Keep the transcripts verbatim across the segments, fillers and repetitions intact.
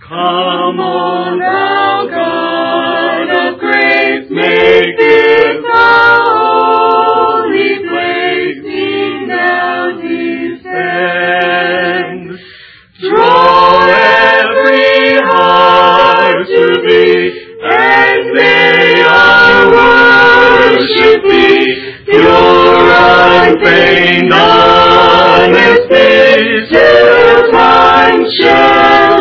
Come, O thou God of grace, make this our holy place, sing thou descend. Draw every heart to thee, and may our worship be pure, unfeigned, honesty, till time shall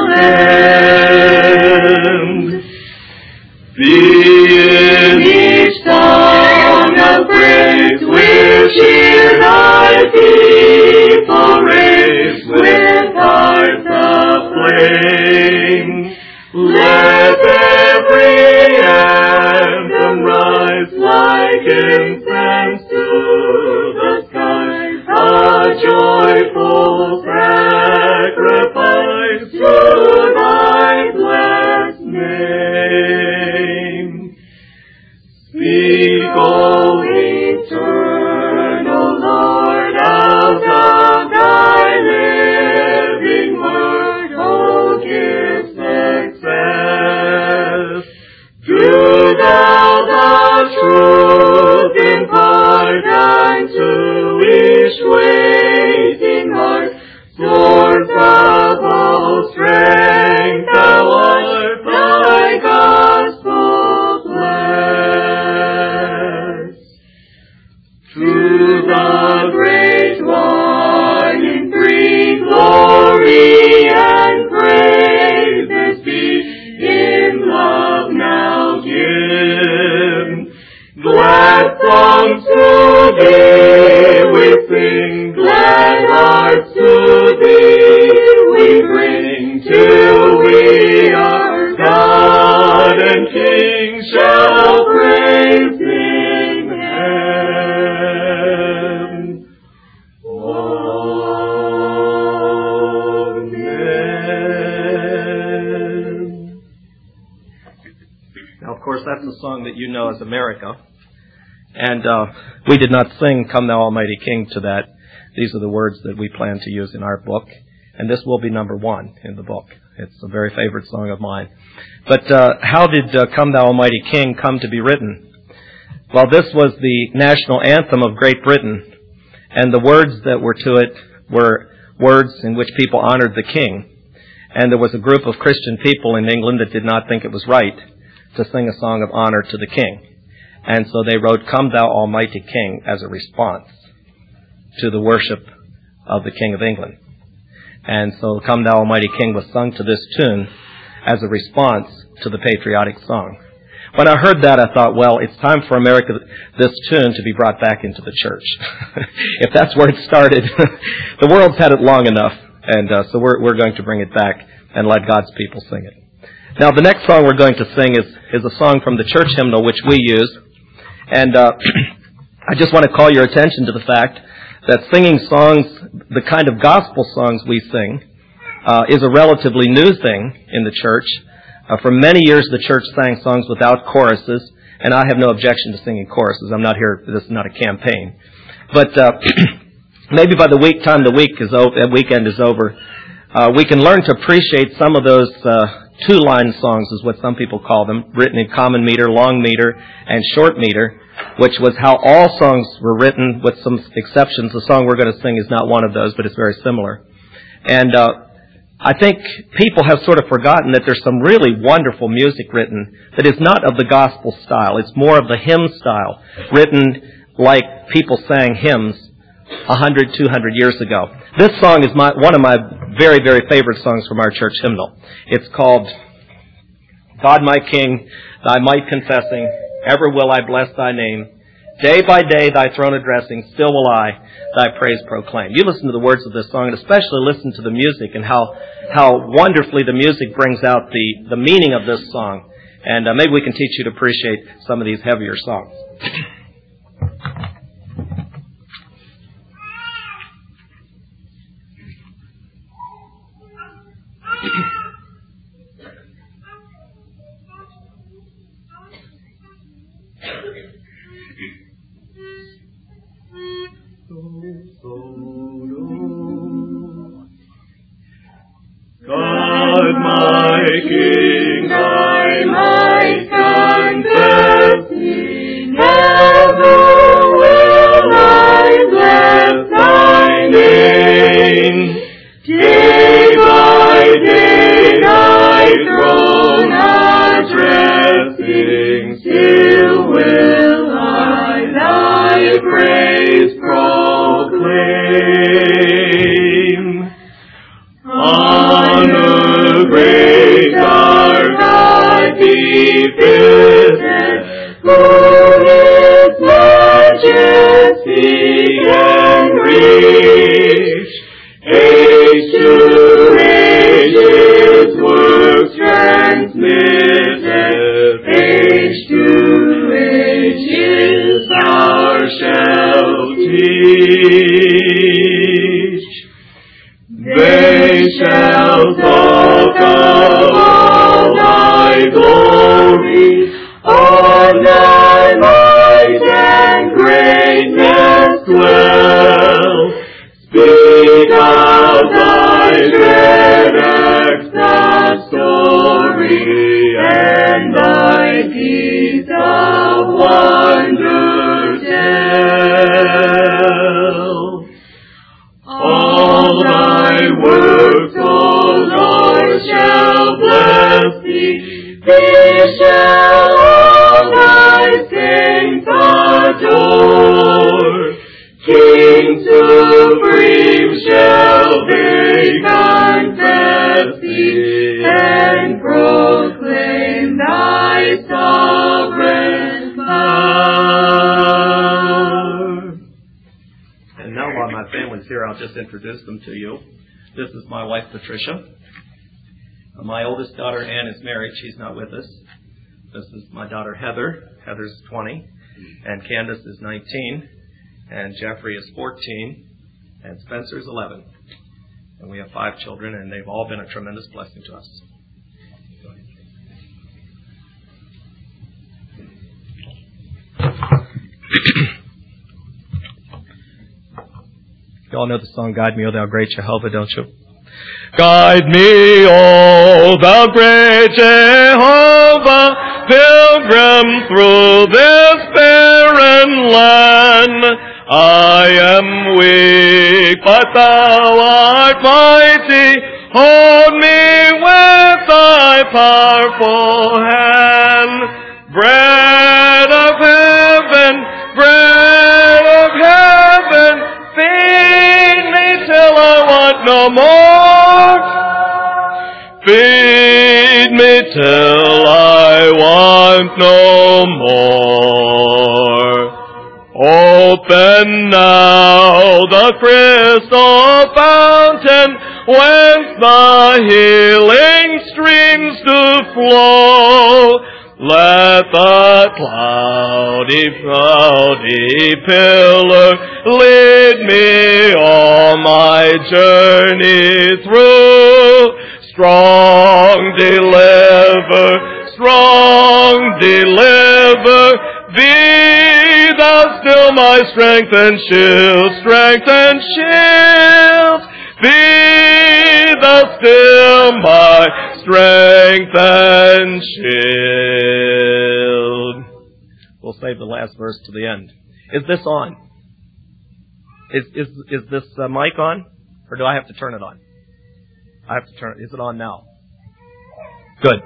end. Be in each song of praise which hear thy people raise, with hearts aflame. Let every anthem rise like incense to the skies, a joyful sacrifice to thy blessed name. Speak, O eternal Lord, out of thy living word, O give success. Do thou the truth impart unto each waiting heart, source of all strength, thou art thy gospel bless. To the great one in three, glory and praises be, in love now give. Glad songs to thee we sing, glad hearts to thee we bring, till we our God and King shall praise in heaven. Amen. Now, of course, that's a song that you know as America. And uh, we did not sing Come Thou Almighty King to that. These are the words that we plan to use in our book. And this will be number one in the book. It's a very favorite song of mine. But uh, how did uh, Come Thou Almighty King come to be written? Well, this was the national anthem of Great Britain. And the words that were to it were words in which people honored the king. And there was a group of Christian people in England that did not think it was right to sing a song of honor to the king. And so they wrote, Come Thou Almighty King, as a response to the worship of the King of England. And so Come Thou Almighty King was sung to this tune as a response to the patriotic song. When I heard that, I thought, well, it's time for America, this tune, to be brought back into the church. If that's where it started, the world's had it long enough. And uh, so we're, we're going to bring it back and let God's people sing it. Now, the next song we're going to sing is, is a song from the church hymnal, which we use. And uh, I just want to call your attention to the fact that singing songs, the kind of gospel songs we sing, uh, is a relatively new thing in the church. Uh, for many years, the church sang songs without choruses, and I have no objection to singing choruses. I'm not here, this is not a campaign. But uh, maybe by the week time the week is over, the weekend is over, uh, we can learn to appreciate some of those uh, two-line songs, is what some people call them, written in common meter, long meter, and short meter, which was how all songs were written, with some exceptions. The song we're going to sing is not one of those, but it's very similar. And uh, I think people have sort of forgotten that there's some really wonderful music written that is not of the gospel style. It's more of the hymn style, written like people sang hymns a hundred, two hundred years ago. This song is my, one of my very, very favorite songs from our church hymnal. It's called God My King, Thy Might Confessing, Ever Will I Bless Thy Name. Day by day Thy throne addressing, still will I Thy praise proclaim. You listen to the words of this song, and especially listen to the music and how how wonderfully the music brings out the, the meaning of this song. And uh, maybe we can teach you to appreciate some of these heavier songs. God my King, thy might confessing, ever will I bless thy name. Day by day thy throne addressing, still will I thy praise proclaim. Honor great our God befitted, who his majesty can reach. Age to age his works transmitted, age to age his power shall teach. They shall talk of all thy glory, of thy might and greatness dwell. Speak of thy dread acts of story, and thy deeds of wonder tell. All thy works, O Lord, shall bless thee. Thee shall all thy saints adore. King supreme shall they confess thee, and proclaim thy sovereign power. And now while my family's here, I'll just introduce them to you. This is my wife, Patricia. My oldest daughter, Ann, is married. She's not with us. This is my daughter, Heather. Heather's twenty. And Candace is nineteen. And Jeffrey is fourteen. And Spencer's eleven. And we have five children, and they've all been a tremendous blessing to us. You all know the song, Guide Me, O Thou Great Jehovah, don't you? Guide me, O Thou great Jehovah, pilgrim through this barren land. I am weak, but Thou art mighty. Hold me with Thy powerful hand. Bread of heaven, bread of heaven, feed me till I want no more. Feed me till I want no more. Open now the crystal fountain, whence the healing streams do flow. Let the cloudy, cloudy pillar lead me all my journey through. Strong deliver, strong deliver, be thou still my strength and shield, strength and shield. Be thou still my strength and shield. We'll save the last verse to the end. Is this on? Is is is this uh, mic on? Or do I have to turn it on? I have to turn it. Is it on now? Good.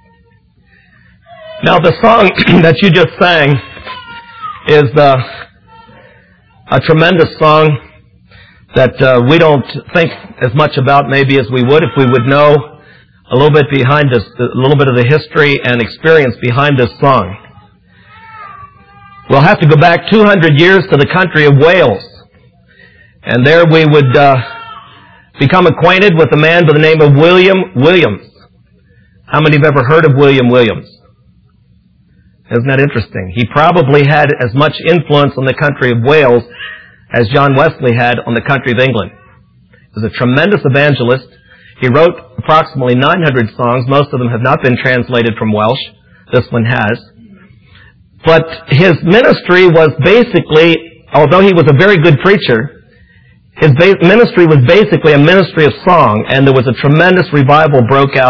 Now the song that you just sang is uh, a tremendous song that uh, we don't think as much about maybe as we would if we would know a little bit behind this, a little bit of the history and experience behind this song. We'll have to go back two hundred years to the country of Wales. And there we would uh, become acquainted with a man by the name of William Williams. How many have ever heard of William Williams? Isn't that interesting? He probably had as much influence on the country of Wales as John Wesley had on the country of England. He was a tremendous evangelist. He wrote approximately nine hundred songs. Most of them have not been translated from Welsh. This one has. But his ministry was basically, although he was a very good preacher, his ministry was basically a ministry of song, and there was a tremendous revival broke out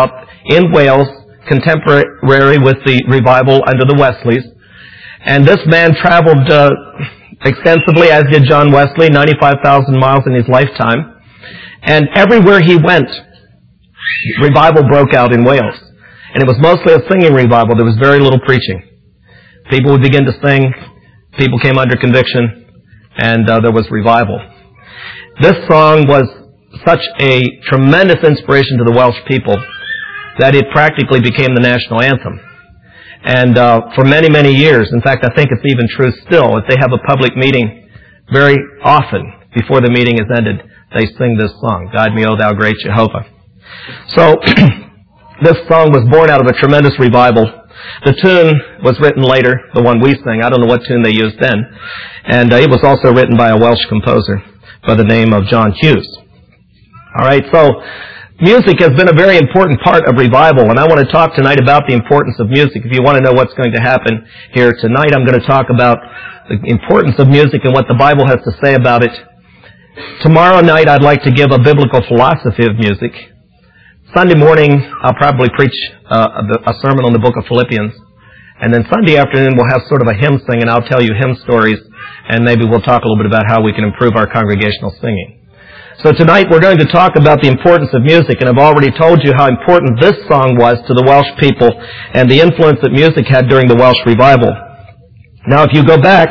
in Wales, contemporary with the revival under the Wesleys. And this man traveled uh, extensively, as did John Wesley, ninety-five thousand miles in his lifetime. And everywhere he went, revival broke out in Wales. And it was mostly a singing revival. There was very little preaching. People would begin to sing. People came under conviction. And uh, there was revival. This song was such a tremendous inspiration to the Welsh people that it practically became the national anthem. And uh, for many, many years, in fact, I think it's even true still, if they have a public meeting, very often, before the meeting is ended, they sing this song, Guide Me, O Thou Great Jehovah. So, this song was born out of a tremendous revival. The tune was written later, the one we sang. I don't know what tune they used then. And uh, it was also written by a Welsh composer by the name of John Hughes. All right, so music has been a very important part of revival, and I want to talk tonight about the importance of music. If you want to know what's going to happen here tonight, I'm going to talk about the importance of music and what the Bible has to say about it. Tomorrow night, I'd like to give a biblical philosophy of music. Sunday morning, I'll probably preach uh, a sermon on the book of Philippians. And then Sunday afternoon, we'll have sort of a hymn sing, and I'll tell you hymn stories, and maybe we'll talk a little bit about how we can improve our congregational singing. So tonight, we're going to talk about the importance of music, and I've already told you how important this song was to the Welsh people and the influence that music had during the Welsh revival. Now, if you go back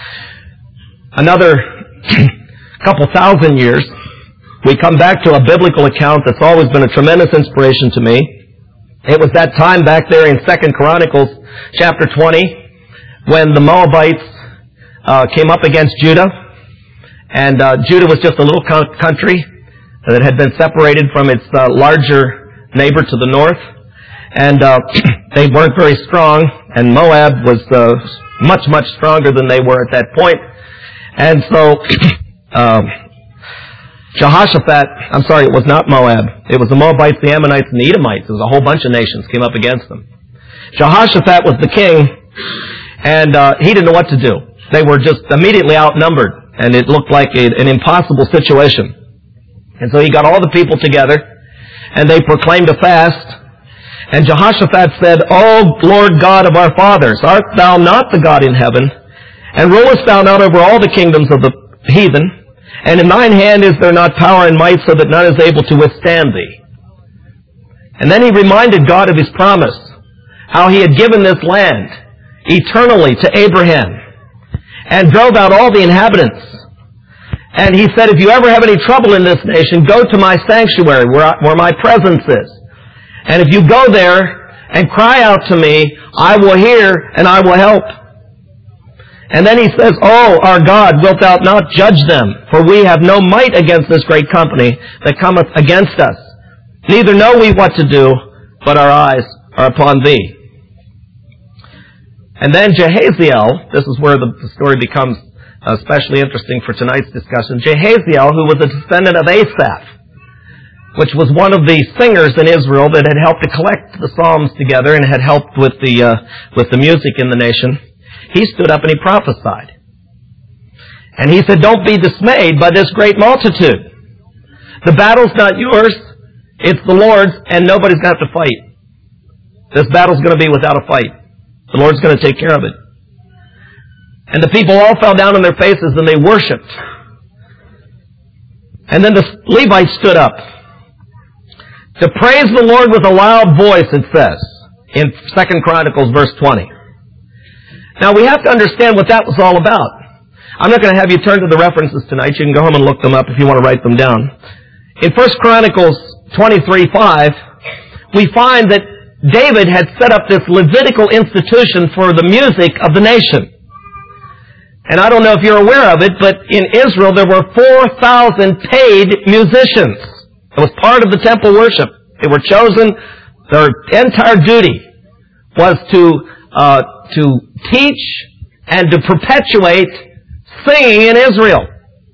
another couple thousand years, we come back to a biblical account that's always been a tremendous inspiration to me. It was that time back there in Second Chronicles chapter twenty when the Moabites uh, came up against Judah. And uh, Judah was just a little co- country that had been separated from its uh, larger neighbor to the north. And uh, they weren't very strong. And Moab was uh, much, much stronger than they were at that point. And so um, Jehoshaphat, I'm sorry, it was not Moab. It was the Moabites, the Ammonites, and the Edomites. It was a whole bunch of nations came up against them. Jehoshaphat was the king, and uh, he didn't know what to do. They were just immediately outnumbered, and it looked like a, an impossible situation. And so he got all the people together, and they proclaimed a fast. And Jehoshaphat said, O Lord God of our fathers, art thou not the God in heaven? And rulest thou not over all the kingdoms of the heathen? And in thine hand is there not power and might, so that none is able to withstand thee? And then he reminded God of his promise, how he had given this land eternally to Abraham, and drove out all the inhabitants. And he said, if you ever have any trouble in this nation, go to my sanctuary where, I, where my presence is. And if you go there and cry out to me, I will hear and I will help. And then he says, Oh, our God, wilt thou not judge them? For we have no might against this great company that cometh against us. Neither know we what to do, but our eyes are upon thee. And then Jehaziel, this is where the story becomes especially interesting for tonight's discussion. Jehaziel, who was a descendant of Asaph, which was one of the singers in Israel that had helped to collect the Psalms together and had helped with the uh, with the music in the nation, he stood up and he prophesied. And he said, don't be dismayed by this great multitude. The battle's not yours, it's the Lord's, and nobody's going to have to fight. This battle's going to be without a fight. The Lord's going to take care of it. And the people all fell down on their faces and they worshipped. And then the Levites stood up to praise the Lord with a loud voice, it says, in Second Chronicles verse twenty. Now we have to understand what that was all about. I'm not going to have you turn to the references tonight. You can go home and look them up if you want to write them down. In First Chronicles twenty-three five, we find that David had set up this Levitical institution for the music of the nation. And I don't know if you're aware of it, but in Israel there were four thousand paid musicians. It was part of the temple worship. They were chosen. Their entire duty was to uh, to teach and to perpetuate singing in Israel.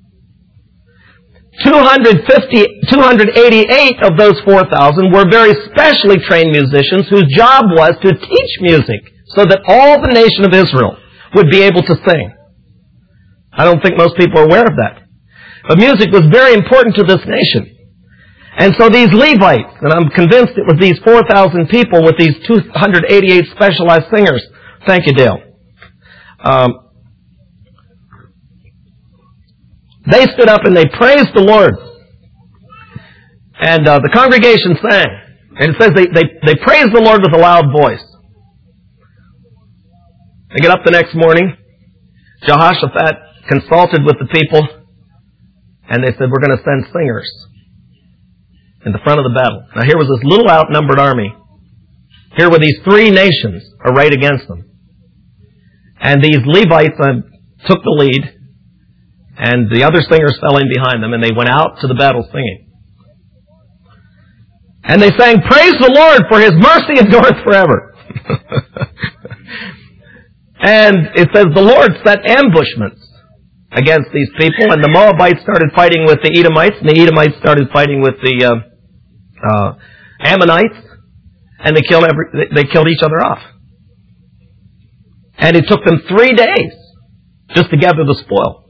two hundred fifty, two hundred eighty-eight of those four thousand were very specially trained musicians whose job was to teach music so that all the nation of Israel would be able to sing. I don't think most people are aware of that. But music was very important to this nation. And so these Levites, and I'm convinced it was these four thousand people with these two hundred eighty-eight specialized singers. Thank you, Dale. Um, they stood up and they praised the Lord. And uh, the congregation sang. And it says they, they, they praised the Lord with a loud voice. They get up the next morning. Jehoshaphat consulted with the people. And they said, we're going to send singers in the front of the battle. Now here was this little outnumbered army. Here were these three nations arrayed against them. And these Levites uh, took the lead, and the other singers fell in behind them, and they went out to the battle singing. And they sang, praise the Lord, for His mercy endureth forever. And it says the Lord set ambushments against these people, and the Moabites started fighting with the Edomites, and the Edomites started fighting with the uh, uh, Ammonites, and they killed every, they killed each other off. And it took them three days just to gather the spoil.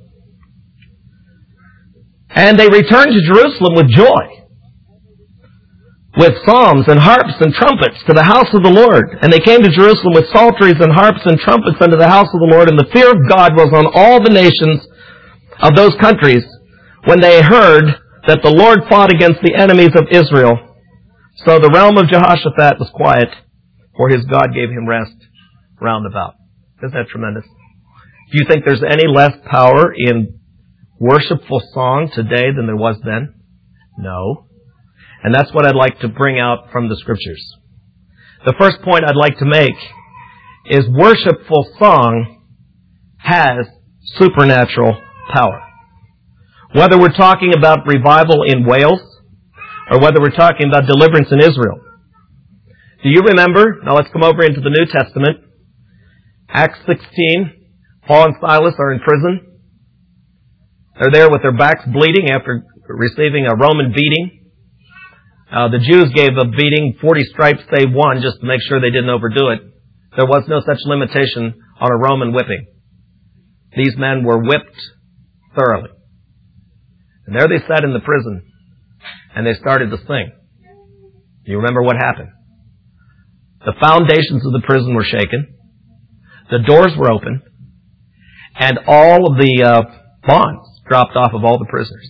And they returned to Jerusalem with joy, with psalms and harps and trumpets to the house of the Lord. And they came to Jerusalem with psalteries and harps and trumpets unto the house of the Lord. And the fear of God was on all the nations of those countries when they heard that the Lord fought against the enemies of Israel. So the realm of Jehoshaphat was quiet, for his God gave him rest round about. Isn't that tremendous? Do you think there's any less power in worshipful song today than there was then? No. And that's what I'd like to bring out from the Scriptures. The first point I'd like to make is worshipful song has supernatural power. Whether we're talking about revival in Wales or whether we're talking about deliverance in Israel. Do you remember? Now let's come over into the New Testament. Acts sixteen. Paul and Silas are in prison. They're there with their backs bleeding after receiving a Roman beating. Uh, the Jews gave a beating, forty stripes save one, just to make sure they didn't overdo it. There was no such limitation on a Roman whipping. These men were whipped thoroughly. And there they sat in the prison, and they started to sing. You remember what happened? The foundations of the prison were shaken. The doors were open. And all of the uh, bonds dropped off of all the prisoners.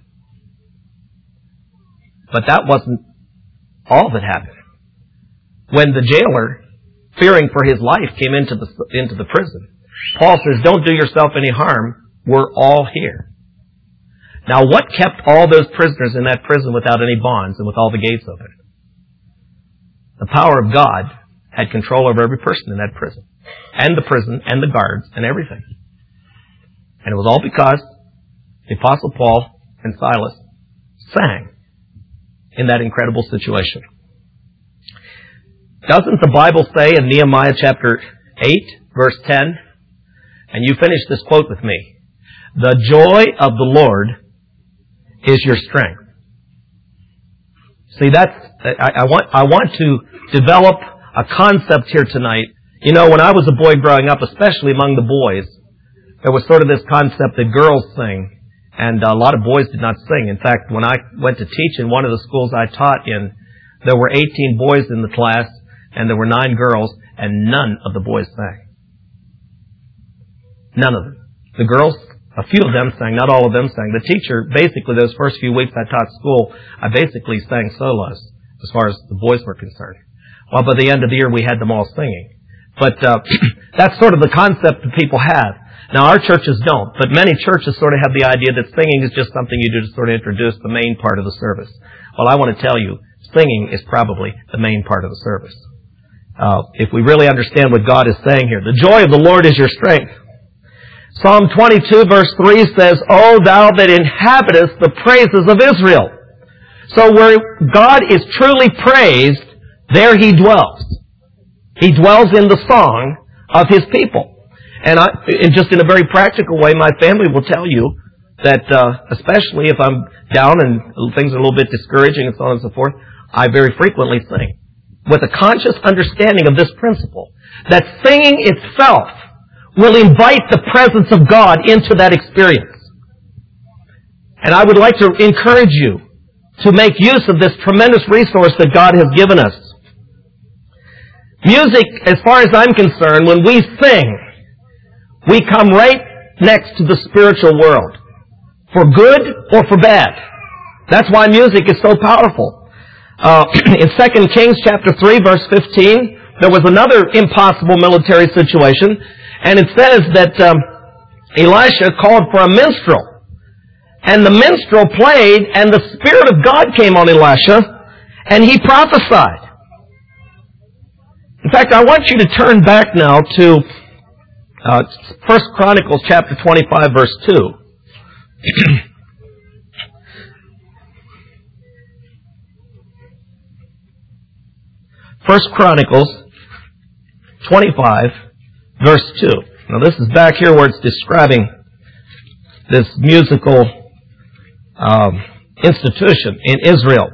But that wasn't all that happened. When the jailer, fearing for his life, came into the into the prison, Paul says, don't do yourself any harm. We're all here. Now, what kept all those prisoners in that prison without any bonds and with all the gates open? The power of God had control over every person in that prison, and the prison, and the guards, and everything. And it was all because the Apostle Paul and Silas sang in that incredible situation. Doesn't the Bible say in Nehemiah chapter eight, verse ten, and you finish this quote with me, the joy of the Lord is your strength. See, that's, I, I want, I want to develop a concept here tonight. You know, when I was a boy growing up, especially among the boys, there was sort of this concept that girls sing, and a lot of boys did not sing. In fact, when I went to teach in one of the schools I taught in, there were eighteen boys in the class, and there were nine girls, and none of the boys sang. None of them. The girls, a few of them sang, not all of them sang. The teacher, basically, those first few weeks I taught school, I basically sang solos, as far as the boys were concerned. Well, by the end of the year, we had them all singing. But uh, that's sort of the concept that people have. Now, our churches don't, but many churches sort of have the idea that singing is just something you do to sort of introduce the main part of the service. Well, I want to tell you, singing is probably the main part of the service. Uh, if we really understand what God is saying here. The joy of the Lord is your strength. Psalm twenty-two verse three says, O thou that inhabitest the praises of Israel. So where God is truly praised, there He dwells. He dwells in the song of His people. And, I, and just in a very practical way, my family will tell you that, uh, especially if I'm down and things are a little bit discouraging and so on and so forth, I very frequently sing. With a conscious understanding of this principle, that singing itself will invite the presence of God into that experience. And I would like to encourage you to make use of this tremendous resource that God has given us. Music, as far as I'm concerned, when we sing, we come right next to the spiritual world, for good or for bad. That's why music is so powerful. Uh, in Second Kings chapter three, verse fifteen, there was another impossible military situation, and it says that um, Elisha called for a minstrel. And the minstrel played, and the Spirit of God came on Elisha, and he prophesied. In fact, I want you to turn back now to uh, First Chronicles chapter twenty-five, verse two. First Chronicles twenty-five, verse two. Now this is back here where it's describing this musical um, institution in Israel.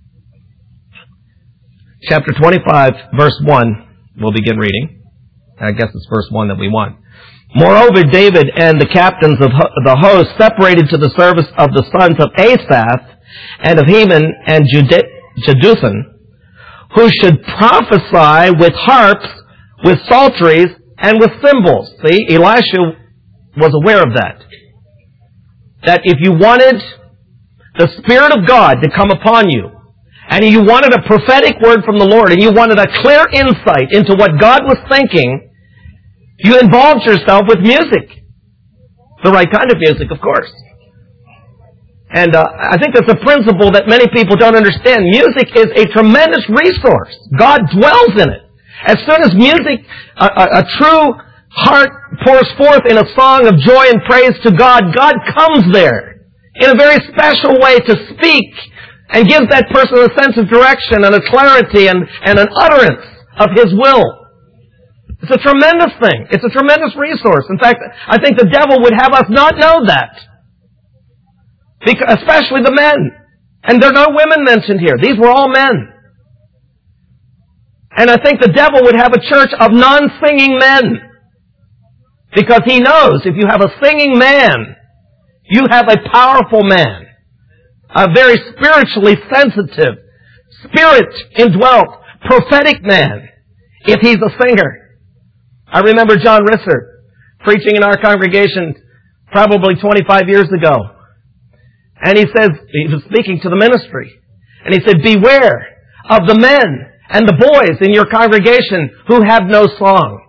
Chapter twenty-five, verse one, we'll begin reading. I guess it's verse one that we want. Moreover, David and the captains of the host separated to the service of the sons of Asaph and of Heman and Jeduthun, who should prophesy with harps, with psalteries, and with cymbals. See, Elisha was aware of that. That if you wanted the Spirit of God to come upon you, and you wanted a prophetic word from the Lord, and you wanted a clear insight into what God was thinking, you involved yourself with music. The right kind of music, of course. And uh, I think that's a principle that many people don't understand. Music is a tremendous resource. God dwells in it. As soon as music, a, a, a true heart pours forth in a song of joy and praise to God, God comes there in a very special way to speak and gives that person a sense of direction and a clarity and, and an utterance of His will. It's a tremendous thing. It's a tremendous resource. In fact, I think the devil would have us not know that. Because, especially the men. And there are no women mentioned here. These were all men. And I think the devil would have a church of non-singing men. Because he knows if you have a singing man, you have a powerful man. A very spiritually sensitive, spirit indwelt, prophetic man, if he's a singer. I remember John Risser preaching in our congregation probably twenty-five years ago. And he says, he was speaking to the ministry, and he said, beware of the men and the boys in your congregation who have no song.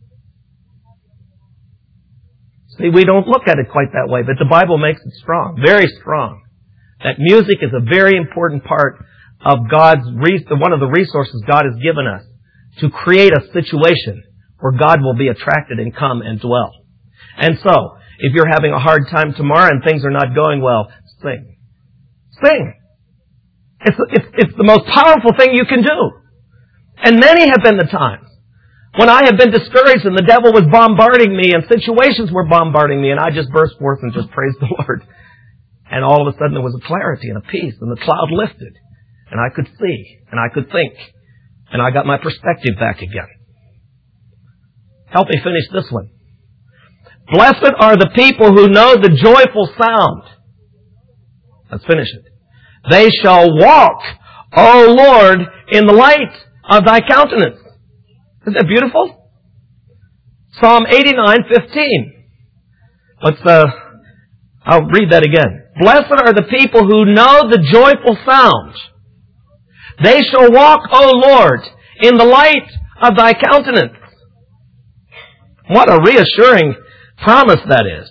See, we don't look at it quite that way, but the Bible makes it strong, very strong. That music is a very important part of God's, one of the resources God has given us to create a situation where God will be attracted and come and dwell. And so, if you're having a hard time tomorrow and things are not going well, sing. Sing. It's, it's, it's the most powerful thing you can do. And many have been the times when I have been discouraged and the devil was bombarding me and situations were bombarding me and I just burst forth and just praised the Lord. And all of a sudden there was a clarity and a peace and the cloud lifted. And I could see and I could think. And I got my perspective back again. Help me finish this one. Blessed are the people who know the joyful sound. Let's finish it. They shall walk, O Lord, in the light of Thy countenance. Isn't that beautiful? Psalm eighty-nine fifteen. Let's, uh, I'll read that again. Blessed are the people who know the joyful sound. They shall walk, O Lord, in the light of Thy countenance. What a reassuring promise that is.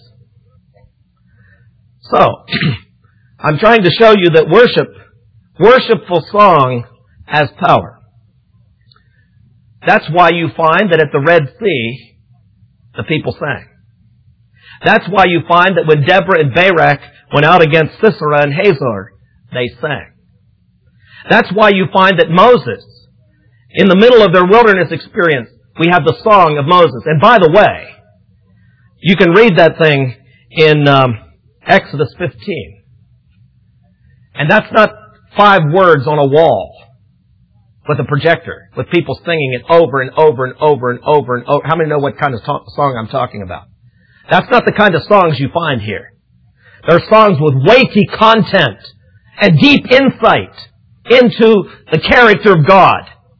So, I'm trying to show you that worship, worshipful song has power. That's why you find that at the Red Sea, the people sang. That's why you find that when Deborah and Barak went out against Sisera and Hazor, they sang. That's why you find that Moses, in the middle of their wilderness experience, we have the song of Moses. And by the way, you can read that thing in um, Exodus fifteen. And that's not five words on a wall with a projector, with people singing it over and over and over and over and over. How many know what kind of to- song I'm talking about? That's not the kind of songs you find here. They're songs with weighty content a deep insight into the character of God.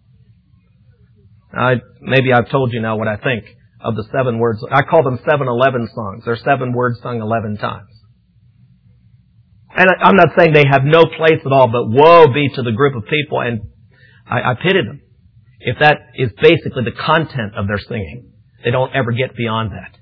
I, maybe I've told you now what I think of the seven words. I call them seven eleven songs. They're seven words sung eleven times. And I, I'm not saying they have no place at all, but woe be to the group of people, and I, I pity them if that is basically the content of their singing. They don't ever get beyond that.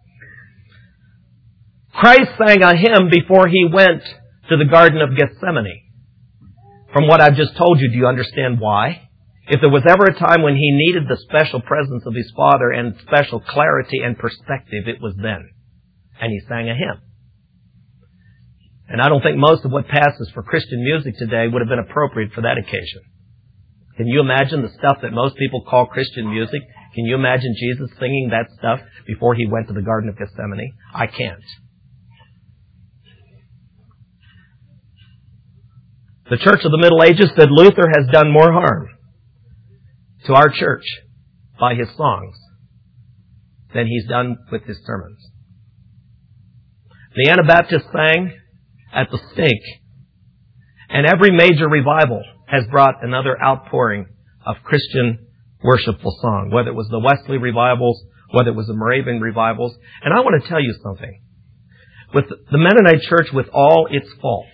Christ sang a hymn before He went to the Garden of Gethsemane. From what I've just told you, do you understand why? If there was ever a time when He needed the special presence of His Father and special clarity and perspective, it was then. And He sang a hymn. And I don't think most of what passes for Christian music today would have been appropriate for that occasion. Can you imagine the stuff that most people call Christian music? Can you imagine Jesus singing that stuff before He went to the Garden of Gethsemane? I can't. The Church of the Middle Ages said Luther has done more harm to our church by his songs than he's done with his sermons. The Anabaptists sang at the stake, and every major revival has brought another outpouring of Christian worshipful song, whether it was the Wesley revivals, whether it was the Moravian revivals. And I want to tell you something. With the Mennonite Church, with all its faults,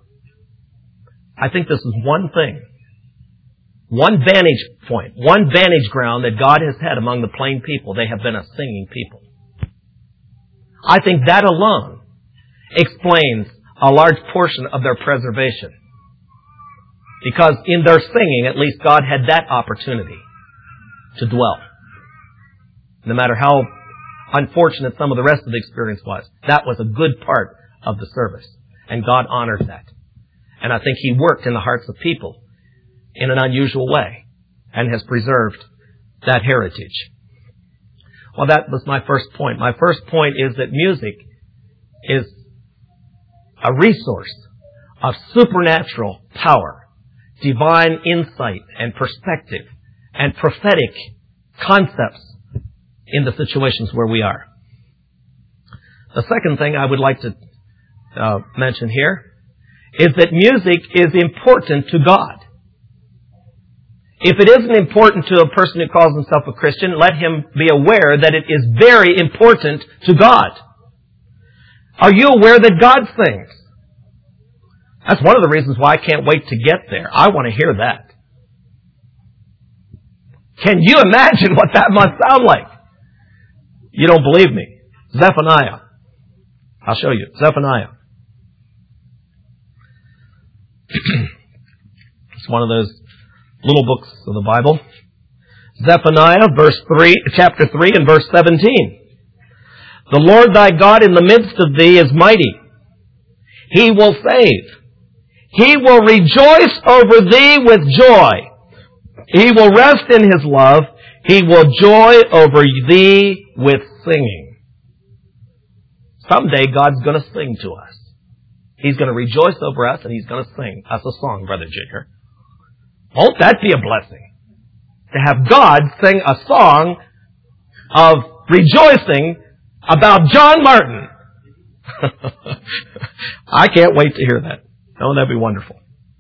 I think this is one thing, one vantage point, one vantage ground that God has had among the plain people. They have been a singing people. I think that alone explains a large portion of their preservation. Because in their singing, at least God had that opportunity to dwell. No matter how unfortunate some of the rest of the experience was, that was a good part of the service. And God honored that. And I think He worked in the hearts of people in an unusual way and has preserved that heritage. Well, that was my first point. My first point is that music is a resource of supernatural power, divine insight and perspective, and prophetic concepts in the situations where we are. The second thing I would like to uh, mention here is that music is important to God. If it isn't important to a person who calls himself a Christian, let him be aware that it is very important to God. Are you aware that God sings? That's one of the reasons why I can't wait to get there. I want to hear that. Can you imagine what that must sound like? You don't believe me. Zephaniah. I'll show you. Zephaniah. It's one of those little books of the Bible. Zephaniah, verse three, chapter three, and verse seventeen. The Lord thy God in the midst of thee is mighty. He will save. He will rejoice over thee with joy. He will rest in His love. He will joy over thee with singing. Someday God's going to sing to us. He's going to rejoice over us, and He's going to sing us a song, Brother Junior. Won't that be a blessing? To have God sing a song of rejoicing about John Martin. I can't wait to hear that. Oh, that'd be wonderful.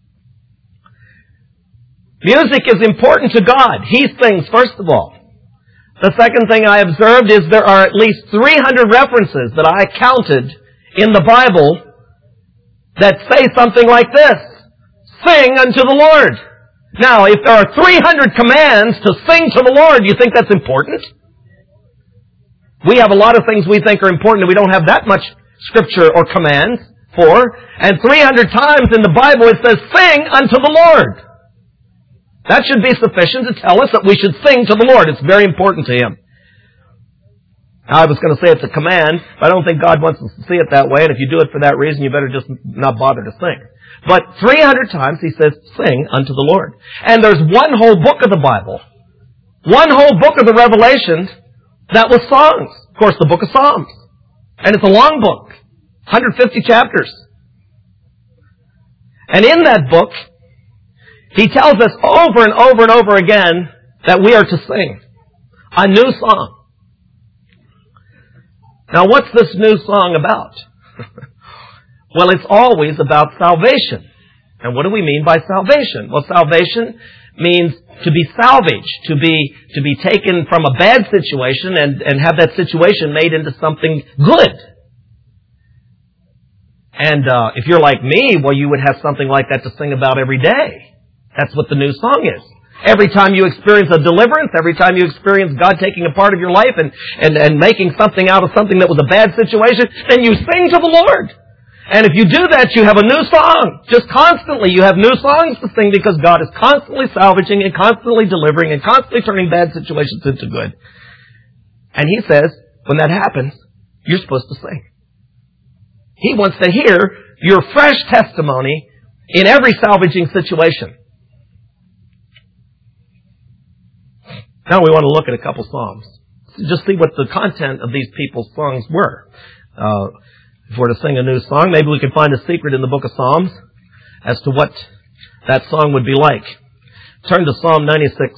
Music is important to God. He sings, first of all. The second thing I observed is there are at least three hundred references that I counted in the Bible that say something like this: sing unto the Lord. Now, if there are three hundred commands to sing to the Lord, do you think that's important? We have a lot of things we think are important and we don't have that much scripture or commands for. And three hundred times in the Bible it says, sing unto the Lord. That should be sufficient to tell us that we should sing to the Lord. It's very important to Him. I was going to say it's a command, but I don't think God wants us to see it that way. And if you do it for that reason, you better just not bother to sing. But three hundred times He says, sing unto the Lord. And there's one whole book of the Bible, one whole book of the Revelation that was songs. Of course, the book of Psalms. And it's a long book, one hundred fifty chapters. And in that book, He tells us over and over and over again that we are to sing a new song. Now, what's this new song about? Well, it's always about salvation. And what do we mean by salvation? Well, salvation means to be salvaged, to be to be taken from a bad situation and, and have that situation made into something good. And uh, if you're like me, well, you would have something like that to sing about every day. That's what the new song is. Every time you experience a deliverance, every time you experience God taking a part of your life and, and, and making something out of something that was a bad situation, then you sing to the Lord. And if you do that, you have a new song. Just constantly, you have new songs to sing because God is constantly salvaging and constantly delivering and constantly turning bad situations into good. And He says, when that happens, you're supposed to sing. He wants to hear your fresh testimony in every salvaging situation. Now we want to look at a couple Psalms. Just see what the content of these people's songs were. Uh, if we're to sing a new song, maybe we can find a secret in the book of Psalms as to what that song would be like. Turn to Psalm ninety-six.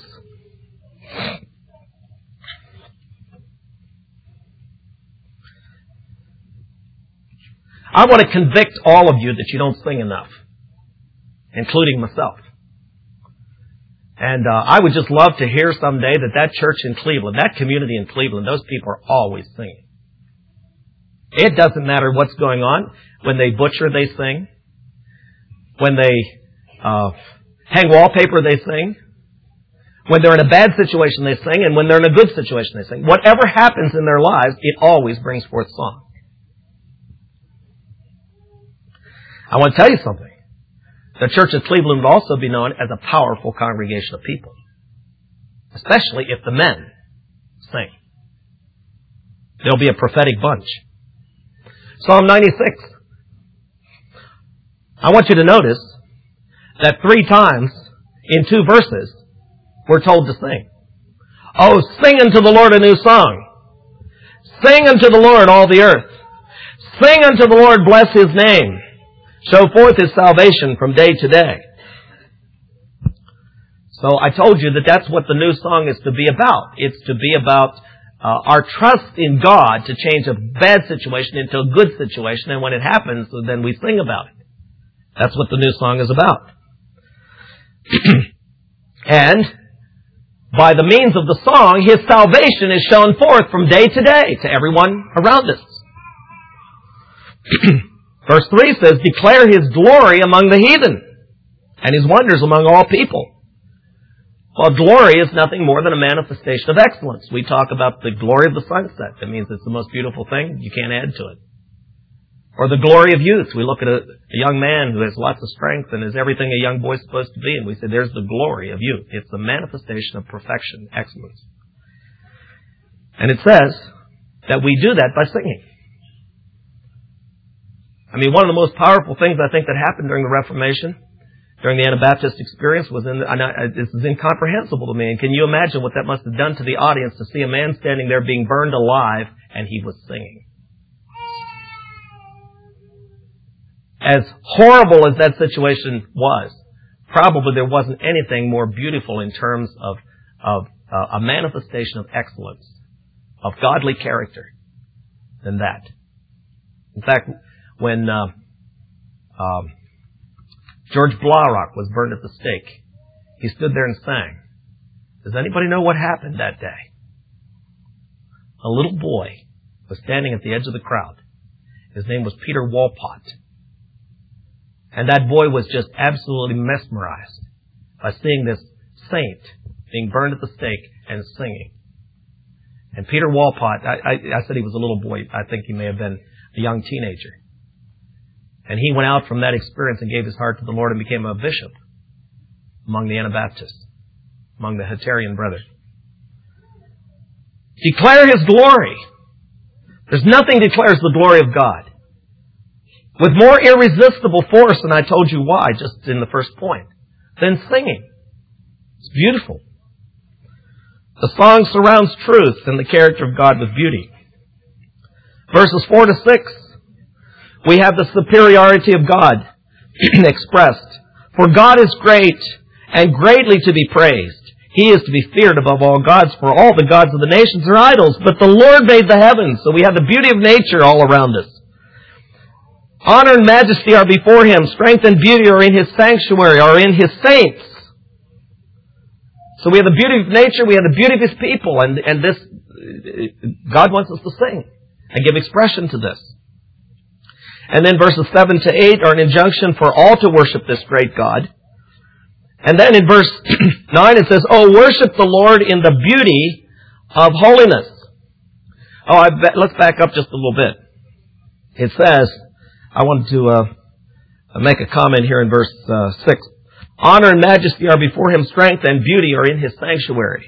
I want to convict all of you that you don't sing enough, including myself. And uh, I would just love to hear someday that that church in Cleveland, that community in Cleveland, those people are always singing. It doesn't matter what's going on. When they butcher, they sing. When they uh, hang wallpaper, they sing. When they're in a bad situation, they sing. And when they're in a good situation, they sing. Whatever happens in their lives, it always brings forth song. I want to tell you something. The church of Cleveland would also be known as a powerful congregation of people. Especially if the men sing. There'll be a prophetic bunch. Psalm ninety-six. I want you to notice that three times in two verses we're told to sing. Oh, sing unto the Lord a new song. Sing unto the Lord all the earth. Sing unto the Lord, bless His name. Show forth His salvation from day to day. So I told you that that's what the new song is to be about. It's to be about uh, our trust in God to change a bad situation into a good situation. And when it happens, then we sing about it. That's what the new song is about. And by the means of the song, His salvation is shown forth from day to day to everyone around us. Verse three says, declare His glory among the heathen and His wonders among all people. Well, glory is nothing more than a manifestation of excellence. We talk about the glory of the sunset. That means it's the most beautiful thing. You can't add to it. Or the glory of youth. We look at a, a young man who has lots of strength and is everything a young boy is supposed to be, and we say, there's the glory of youth. It's the manifestation of perfection, excellence. And it says that we do that by singing. I mean, one of the most powerful things I think that happened during the Reformation, during the Anabaptist experience, was in the, and I, this is incomprehensible to me. And can you imagine what that must have done to the audience to see a man standing there being burned alive and he was singing? As horrible as that situation was, probably there wasn't anything more beautiful in terms of, of uh, a manifestation of excellence, of godly character, than that. In fact, when uh, um, George Blaurock was burned at the stake, he stood there and sang. Does anybody know what happened that day? A little boy was standing at the edge of the crowd. His name was Peter Walpott. And that boy was just absolutely mesmerized by seeing this saint being burned at the stake and singing. And Peter Walpott, I, I, I said he was a little boy. I think he may have been a young teenager. And he went out from that experience and gave his heart to the Lord and became a bishop among the Anabaptists, among the Hutterian brethren. Declare His glory. There's nothing declares the glory of God with more irresistible force, and I told you why just in the first point, than singing. It's beautiful. The song surrounds truth and the character of God with beauty. Verses four to six, we have the superiority of God expressed. For God is great and greatly to be praised. He is to be feared above all gods, for all the gods of the nations are idols. But the Lord made the heavens. So we have the beauty of nature all around us. Honor and majesty are before Him. Strength and beauty are in His sanctuary, are in His saints. So we have the beauty of nature, we have the beauty of His people, and, and this, God wants us to sing and give expression to this. And then verses seven to eight are an injunction for all to worship this great God. And then in verse nine it says, "Oh, worship the Lord in the beauty of holiness." Oh, I bet, let's back up just a little bit. It says, I wanted to uh, make a comment here in verse uh, six. Honor and majesty are before Him, strength and beauty are in His sanctuary.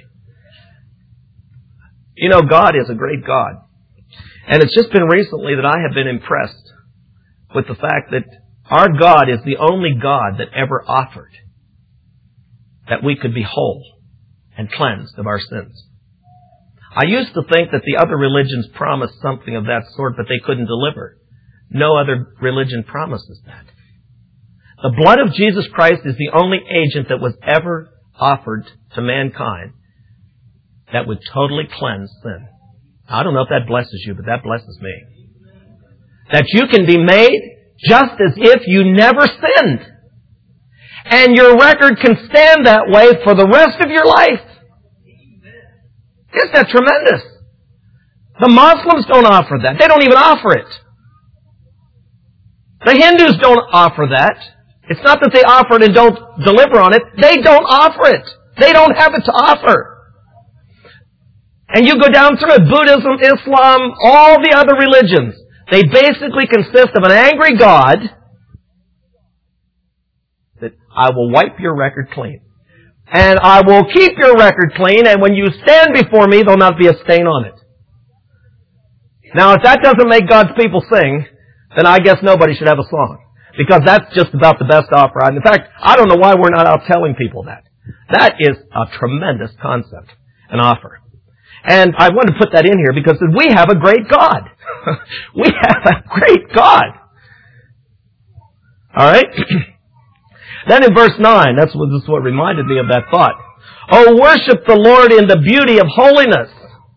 You know, God is a great God. And it's just been recently that I have been impressed with the fact that our God is the only God that ever offered that we could be whole and cleansed of our sins. I used to think that the other religions promised something of that sort, but they couldn't deliver. No other religion promises that. The blood of Jesus Christ is the only agent that was ever offered to mankind that would totally cleanse sin. I don't know if that blesses you, but that blesses me. That you can be made just as if you never sinned. And your record can stand that way for the rest of your life. Isn't that tremendous? The Muslims don't offer that. They don't even offer it. The Hindus don't offer that. It's not that they offer it and don't deliver on it. They don't offer it. They don't have it to offer. And you go down through it, Buddhism, Islam, all the other religions. They basically consist of an angry God that I will wipe your record clean. And I will keep your record clean, and when you stand before me, there'll not be a stain on it. Now, if that doesn't make God's people sing, then I guess nobody should have a song. Because that's just about the best offer. In fact, I don't know why we're not out telling people that. That is a tremendous concept, an offer. And I want to put that in here because we have a great God. We have a great God. Alright? Then in verse nine, that's what, this is what reminded me of that thought. Oh, worship the Lord in the beauty of holiness.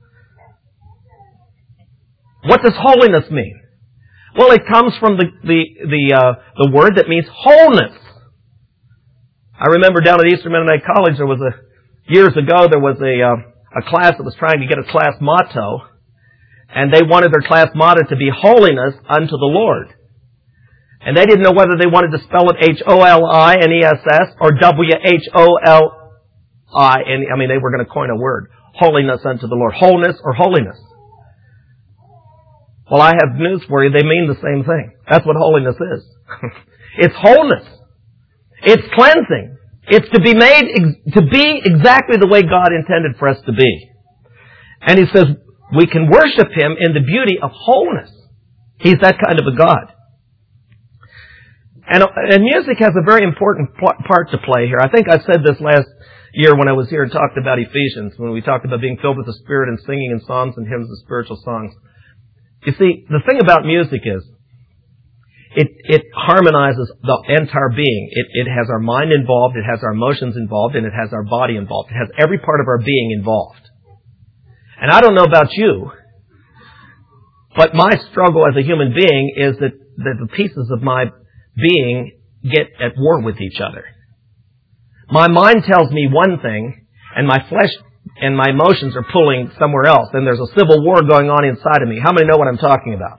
What does holiness mean? Well, it comes from the the the, uh, the word that means wholeness. I remember down at Eastern Mennonite College, there was a years ago there was a uh, a class that was trying to get a class motto, and they wanted their class motto to be holiness unto the Lord. And they didn't know whether they wanted to spell it H O L I N E S S or W H O L I N E. I mean, they were going to coin a word. Holiness unto the Lord. Wholeness or holiness. Well, I have news for you. They mean the same thing. That's what holiness is. It's wholeness. It's cleansing. It's to be made, to be exactly the way God intended for us to be. And He says we can worship Him in the beauty of wholeness. He's that kind of a God. And, and music has a very important part to play here. I think I said this last year when I was here and talked about Ephesians, when we talked about being filled with the Spirit and singing in psalms and hymns and spiritual songs. You see, the thing about music is, it, it harmonizes the entire being. It, it has our mind involved, it has our emotions involved, and it has our body involved. It has every part of our being involved. And I don't know about you, but my struggle as a human being is that, that the pieces of my being get at war with each other. My mind tells me one thing, and my flesh and my emotions are pulling somewhere else, and there's a civil war going on inside of me. How many know what I'm talking about?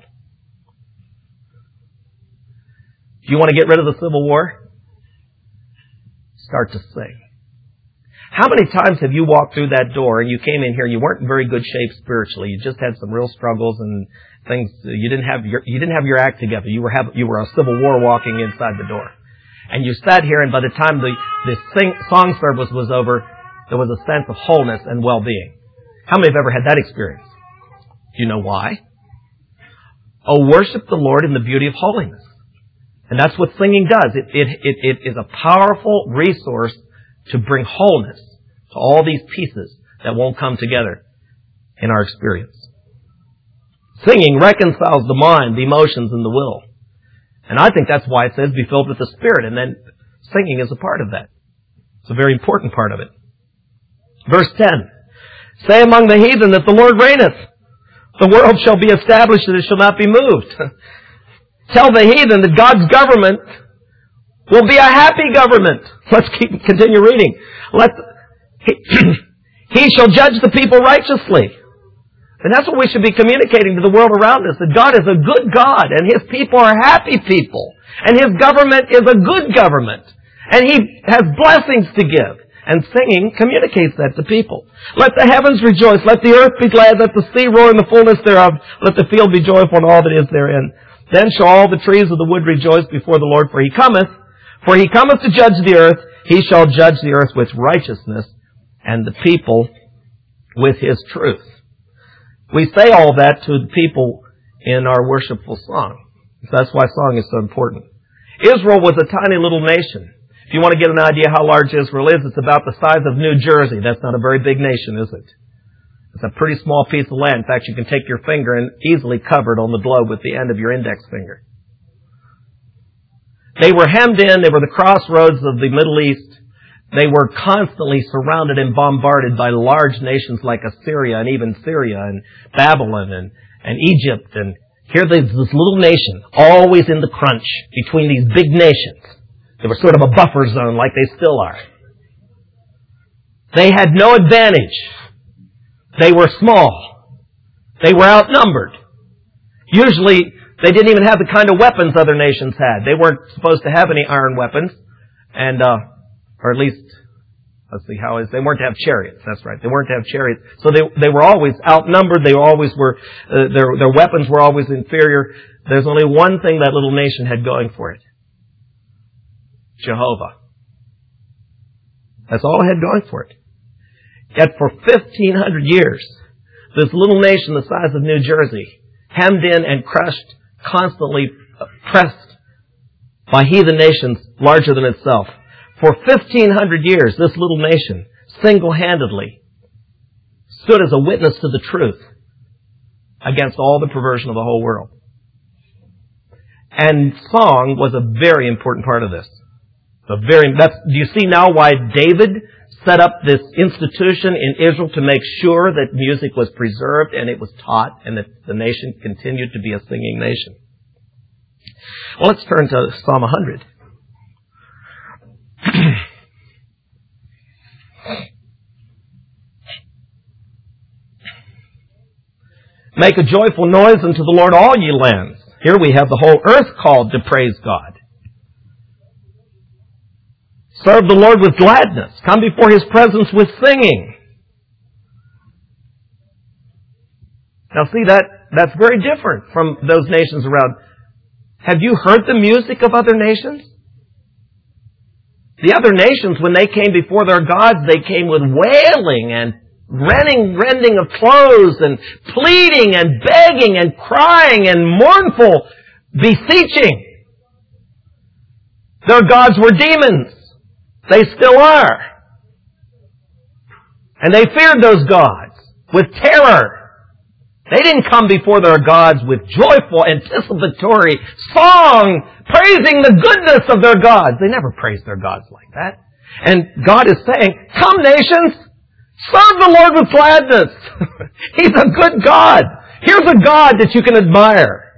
Do you want to get rid of the civil war? Start to sing. How many times have you walked through that door and you came in here and you weren't in very good shape spiritually? You just had some real struggles and things. You didn't have your you didn't have your act together. You were have, you were a civil war walking inside the door, and you sat here. And by the time the the sing, song service was over, there was a sense of wholeness and well-being. How many have ever had that experience? Do you know why? Oh, worship the Lord in the beauty of holiness. And that's what singing does. It, it, it, it is a powerful resource to bring wholeness to all these pieces that won't come together in our experience. Singing reconciles the mind, the emotions, and the will. And I think that's why it says be filled with the Spirit. And then singing is a part of that. It's a very important part of it. Verse ten. Say among the heathen that the Lord reigneth. The world shall be established and it shall not be moved. Tell the heathen that God's government will be a happy government. Let's keep continue reading. Let he, he shall judge the people righteously. And that's what we should be communicating to the world around us, that God is a good God, and His people are happy people, and His government is a good government, and He has blessings to give. And singing communicates that to people. Let the heavens rejoice, let the earth be glad, let the sea roar in the fullness thereof, let the field be joyful and all that is therein. Then shall all the trees of the wood rejoice before the Lord, for He cometh, for He cometh to judge the earth, He shall judge the earth with righteousness, and the people with His truth. We say all that to the people in our worshipful song. That's why song is so important. Israel was a tiny little nation. If you want to get an idea how large Israel is, it's about the size of New Jersey. That's not a very big nation, is it? It's a pretty small piece of land. In fact, you can take your finger and easily cover it on the globe with the end of your index finger. They were hemmed in. They were the crossroads of the Middle East. They were constantly surrounded and bombarded by large nations like Assyria and even Syria and Babylon and, and Egypt. And here there's this little nation, always in the crunch between these big nations. They were sort of a buffer zone like they still are. They had no advantage. They were small. They were outnumbered. Usually, they didn't even have the kind of weapons other nations had. They weren't supposed to have any iron weapons. And, uh, or at least, let's see, how is, they weren't to have chariots. That's right. They weren't to have chariots. So they, they were always outnumbered. They always were, uh, their, their weapons were always inferior. There's only one thing that little nation had going for it. Jehovah. That's all it had going for it. Yet for fifteen hundred years, this little nation the size of New Jersey, hemmed in and crushed, constantly pressed by heathen nations larger than itself. For fifteen hundred years, this little nation single-handedly stood as a witness to the truth against all the perversion of the whole world. And song was a very important part of this. A very, that's, do you see now why David set up this institution in Israel to make sure that music was preserved and it was taught and that the nation continued to be a singing nation? Well, let's turn to Psalm one hundred. Make a joyful noise unto the Lord, all ye lands. Here we have the whole earth called to praise God. Serve the Lord with gladness. Come before His presence with singing. Now see, that that's very different from those nations around. Have you heard the music of other nations? The other nations, when they came before their gods, they came with wailing and rending, rending of clothes and pleading and begging and crying and mournful beseeching. Their gods were demons. They still are. And they feared those gods with terror. They didn't come before their gods with joyful, anticipatory song, praising the goodness of their gods. They never praised their gods like that. And God is saying, come nations, serve the Lord with gladness. He's a good God. Here's a God that you can admire.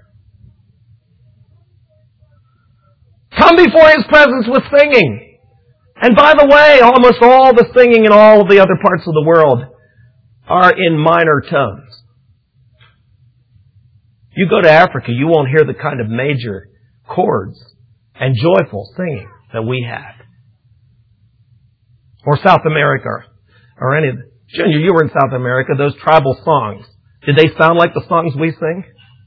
Come before His presence with singing. And by the way, almost all the singing in all of the other parts of the world are in minor tones. You go to Africa, you won't hear the kind of major chords and joyful singing that we have. Or South America, or any of the... Junior, you were in South America, those tribal songs. Did they sound like the songs we sing?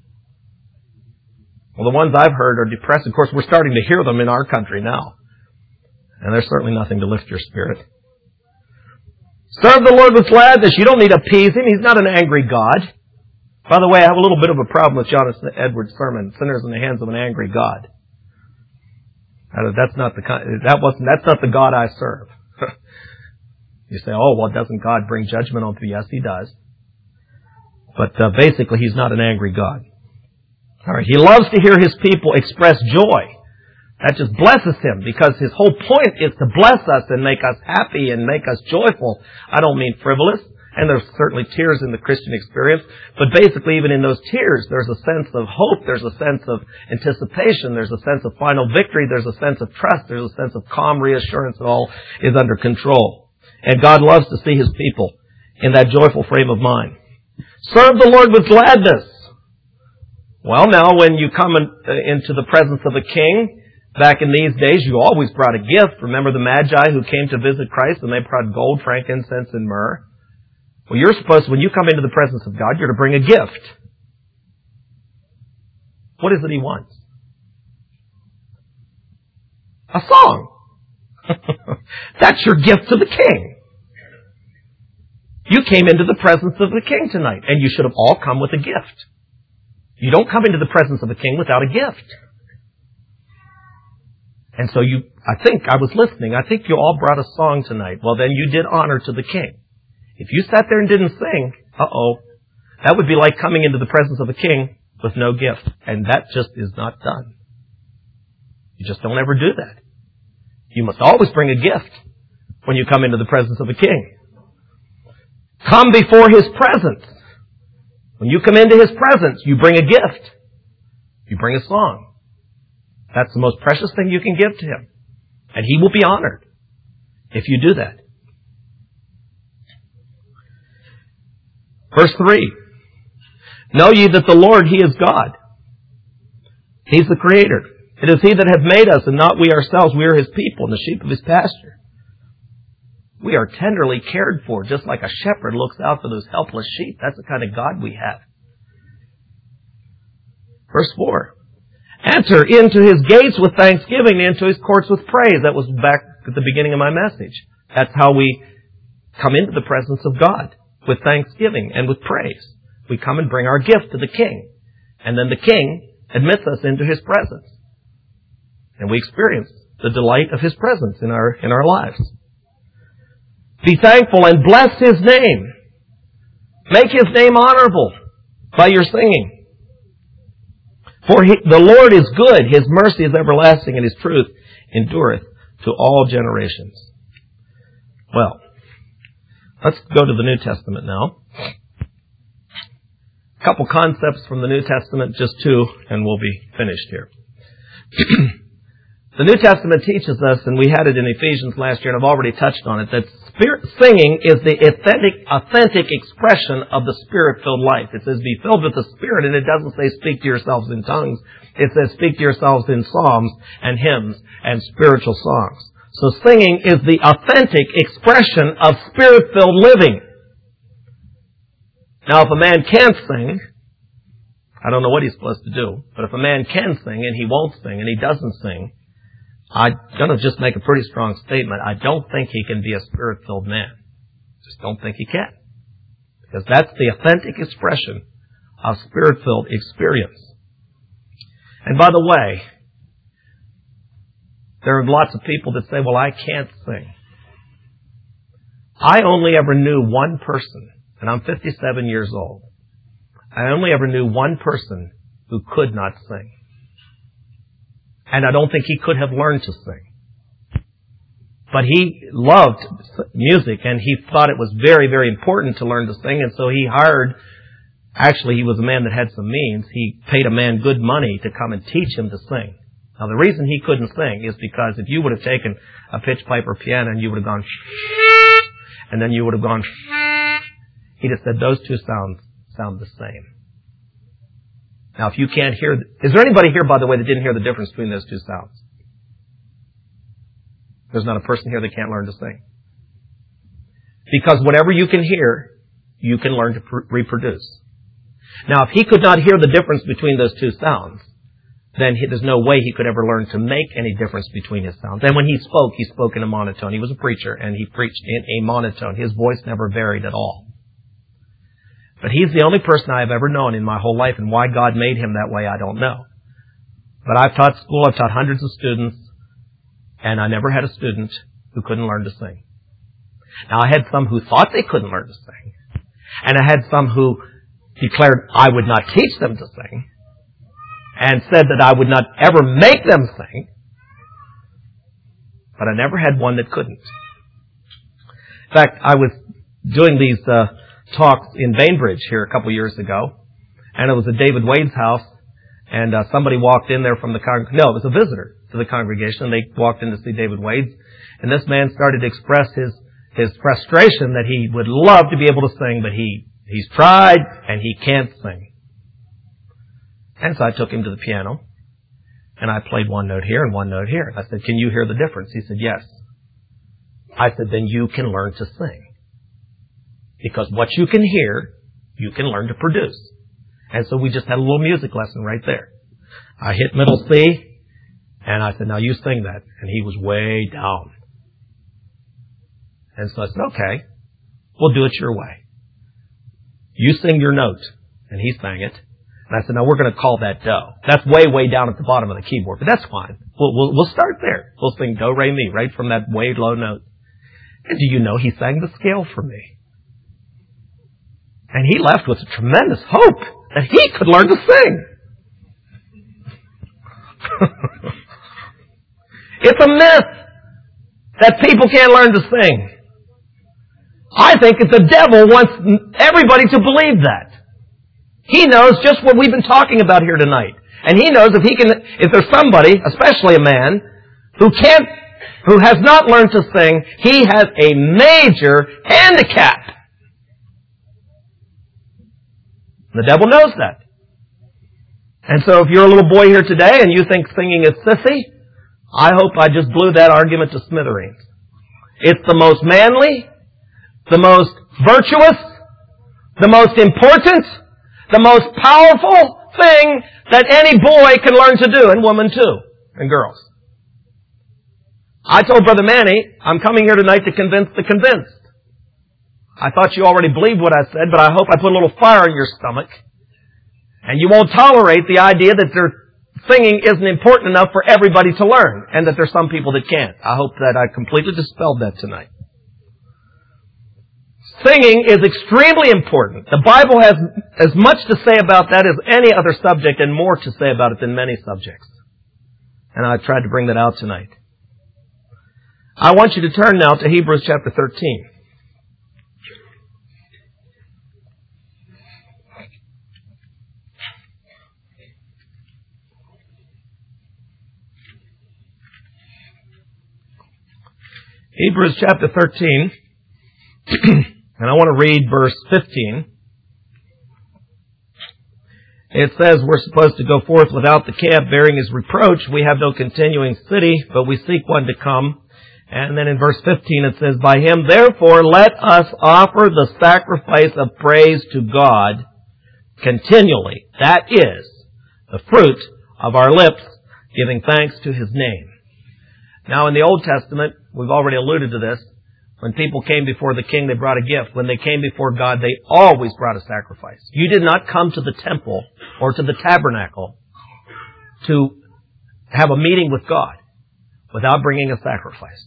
Well, the ones I've heard are depressing. Of course, we're starting to hear them in our country now. And there's certainly nothing to lift your spirit. Serve the Lord with gladness. You don't need to appease Him. He's not an angry God. By the way, I have a little bit of a problem with Jonathan Edwards' sermon, "Sinners in the Hands of an Angry God." That's not the that wasn't that's not the God I serve. You say, "Oh, well, doesn't God bring judgment on people?" Yes, He does. But uh, basically, He's not an angry God. All right, He loves to hear His people express joy. That just blesses Him, because His whole point is to bless us and make us happy and make us joyful. I don't mean frivolous. And there's certainly tears in the Christian experience. But basically, even in those tears, there's a sense of hope. There's a sense of anticipation. There's a sense of final victory. There's a sense of trust. There's a sense of calm reassurance that all is under control. And God loves to see His people in that joyful frame of mind. Serve the Lord with gladness. Well, now, when you come in, uh, into the presence of a king, back in these days, you always brought a gift. Remember the Magi who came to visit Christ and they brought gold, frankincense, and myrrh? Well, you're supposed to, when you come into the presence of God, you're to bring a gift. What is it He wants? A song. That's your gift to the king. You came into the presence of the king tonight, and you should have all come with a gift. You don't come into the presence of a king without a gift. And so you, I think, I was listening, I think you all brought a song tonight. Well, then you did honor to the king. If you sat there and didn't sing, uh-oh, that would be like coming into the presence of a king with no gift. And that just is not done. You just don't ever do that. You must always bring a gift when you come into the presence of a king. Come before His presence. When you come into His presence, you bring a gift. You bring a song. That's the most precious thing you can give to Him. And He will be honored if you do that. Verse three. Know ye that the Lord, He is God. He's the Creator. It is He that hath made us, and not we ourselves. We are His people, and the sheep of His pasture. We are tenderly cared for, just like a shepherd looks out for those helpless sheep. That's the kind of God we have. Verse four. Enter into His gates with thanksgiving, into His courts with praise. That was back at the beginning of my message. That's how we come into the presence of God, with thanksgiving and with praise. We come and bring our gift to the King. And then the King admits us into His presence. And we experience the delight of His presence in our, in our lives. Be thankful and bless His name. Make His name honorable by your singing. For he, the Lord is good, His mercy is everlasting, and His truth endureth to all generations. Well, let's go to the New Testament now. A couple concepts from the New Testament, just two, and we'll be finished here. The New Testament teaches us, and we had it in Ephesians last year, and I've already touched on it, that spirit singing is the authentic, authentic expression of the Spirit-filled life. It says, be filled with the Spirit, and it doesn't say speak to yourselves in tongues. It says speak to yourselves in psalms and hymns and spiritual songs. So singing is the authentic expression of Spirit-filled living. Now, if a man can't sing, I don't know what he's supposed to do, but if a man can sing and he won't sing and he doesn't sing, I'm going to just make a pretty strong statement. I don't think he can be a Spirit-filled man. Just don't think he can. Because that's the authentic expression of Spirit-filled experience. And by the way, there are lots of people that say, well, I can't sing. I only ever knew one person, and I'm fifty-seven years old. I only ever knew one person who could not sing. And I don't think he could have learned to sing. But he loved music, and he thought it was very, very important to learn to sing, and so he hired, actually he was a man that had some means, he paid a man good money to come and teach him to sing. Now the reason he couldn't sing is because if you would have taken a pitch pipe or piano and you would have gone and then you would have gone he'd have said those two sounds sound the same. Now, if you can't hear... Is there anybody here, by the way, that didn't hear the difference between those two sounds? There's not a person here that can't learn to sing. Because whatever you can hear, you can learn to pr- reproduce. Now, if he could not hear the difference between those two sounds, then he, there's no way he could ever learn to make any difference between his sounds. And when he spoke, he spoke in a monotone. He was a preacher, and he preached in a monotone. His voice never varied at all. But he's the only person I've ever known in my whole life, and why God made him that way, I don't know. But I've taught school, I've taught hundreds of students, and I never had a student who couldn't learn to sing. Now, I had some who thought they couldn't learn to sing, and I had some who declared I would not teach them to sing, and said that I would not ever make them sing, but I never had one that couldn't. In fact, I was doing these... Uh, talk in Bainbridge here a couple years ago, and it was at David Wade's house, and uh, somebody walked in there from the con- no, it was a visitor to the congregation, and they walked in to see David Wade, and this man started to express his his frustration that he would love to be able to sing, but he he's tried and he can't sing. And so I took him to the piano, and I played one note here and one note here. I said, "Can you hear the difference?" He said, "Yes." I said, "Then you can learn to sing. Because what you can hear, you can learn to produce." And so we just had a little music lesson right there. I hit middle C, and I said, "Now you sing that." And he was way down. And so I said, "Okay, we'll do it your way. You sing your note." And he sang it. And I said, "Now we're going to call that do." That's way, way down at the bottom of the keyboard, but that's fine. We'll, we'll, we'll start there. We'll sing do, re, mi, right from that way low note. And do you know he sang the scale for me? And he left with a tremendous hope that he could learn to sing. It's a myth that people can't learn to sing. I think that the devil wants everybody to believe that. He knows just what we've been talking about here tonight. And he knows if he can, if there's somebody, especially a man, who can't, who has not learned to sing, he has a major handicap. The devil knows that. And so if you're a little boy here today and you think singing is sissy, I hope I just blew that argument to smithereens. It's the most manly, the most virtuous, the most important, the most powerful thing that any boy can learn to do, and woman too, and girls. I told Brother Manny, I'm coming here tonight to convince the convinced. I thought you already believed what I said, but I hope I put a little fire in your stomach. And you won't tolerate the idea that their singing isn't important enough for everybody to learn, and that there's some people that can't. I hope that I completely dispelled that tonight. Singing is extremely important. The Bible has as much to say about that as any other subject, and more to say about it than many subjects. And I tried to bring that out tonight. I want you to turn now to Hebrews chapter thirteen. Hebrews chapter thirteen, and I want to read verse fifteen. It says we're supposed to go forth without the camp bearing his reproach. We have no continuing city, but we seek one to come. And then in verse fifteen it says, by him therefore let us offer the sacrifice of praise to God continually. That is the fruit of our lips, giving thanks to his name. Now in the Old Testament, we've already alluded to this. When people came before the king, they brought a gift. When they came before God, they always brought a sacrifice. You did not come to the temple or to the tabernacle to have a meeting with God without bringing a sacrifice.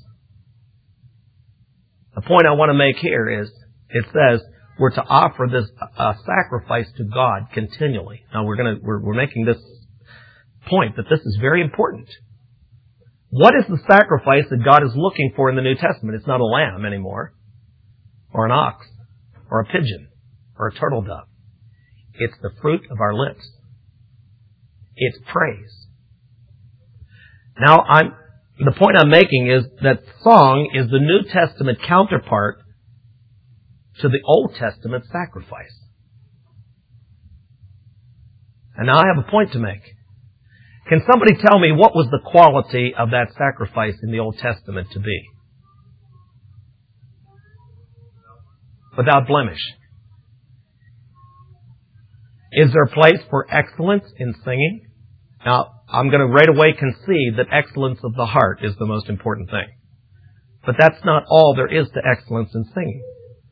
The point I want to make here is, it says we're to offer this uh, sacrifice to God continually. Now we're going to we're, we're making this point that this is very important. What is the sacrifice that God is looking for in the New Testament? It's not a lamb anymore, or an ox, or a pigeon, or a turtle dove. It's the fruit of our lips. It's praise. Now, I'm, the point I'm making is that song is the New Testament counterpart to the Old Testament sacrifice. And now I have a point to make. Can somebody tell me what was the quality of that sacrifice in the Old Testament to be? Without blemish. Is there a place for excellence in singing? Now, I'm going to right away concede that excellence of the heart is the most important thing. But that's not all there is to excellence in singing.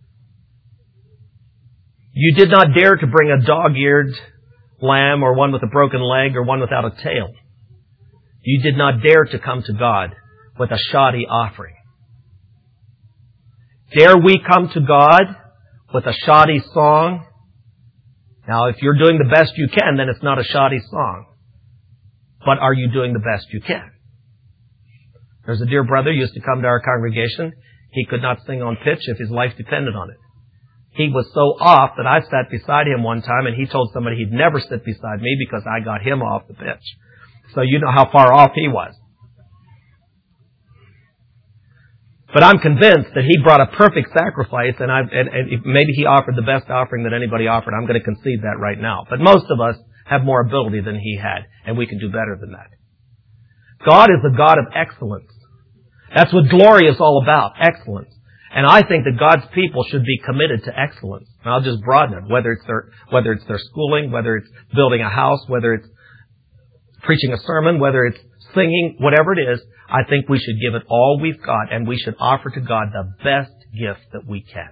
You did not dare to bring a dog-eared lamb or one with a broken leg or one without a tail. You did not dare to come to God with a shoddy offering. Dare we come to God with a shoddy song? Now, if you're doing the best you can, then it's not a shoddy song. But are you doing the best you can? There's a dear brother who used to come to our congregation. He could not sing on pitch if his life depended on it. He was so off that I sat beside him one time and he told somebody he'd never sit beside me because I got him off the pitch. So you know how far off he was. But I'm convinced that he brought a perfect sacrifice, and, I, and, and maybe he offered the best offering that anybody offered. I'm going to concede that right now. But most of us have more ability than he had, and we can do better than that. God is a God of excellence. That's what glory is all about, excellence. And I think that God's people should be committed to excellence. And I'll just broaden it, whether it's their, whether it's their schooling, whether it's building a house, whether it's preaching a sermon, whether it's singing, whatever it is. I think we should give it all we've got, and we should offer to God the best gift that we can.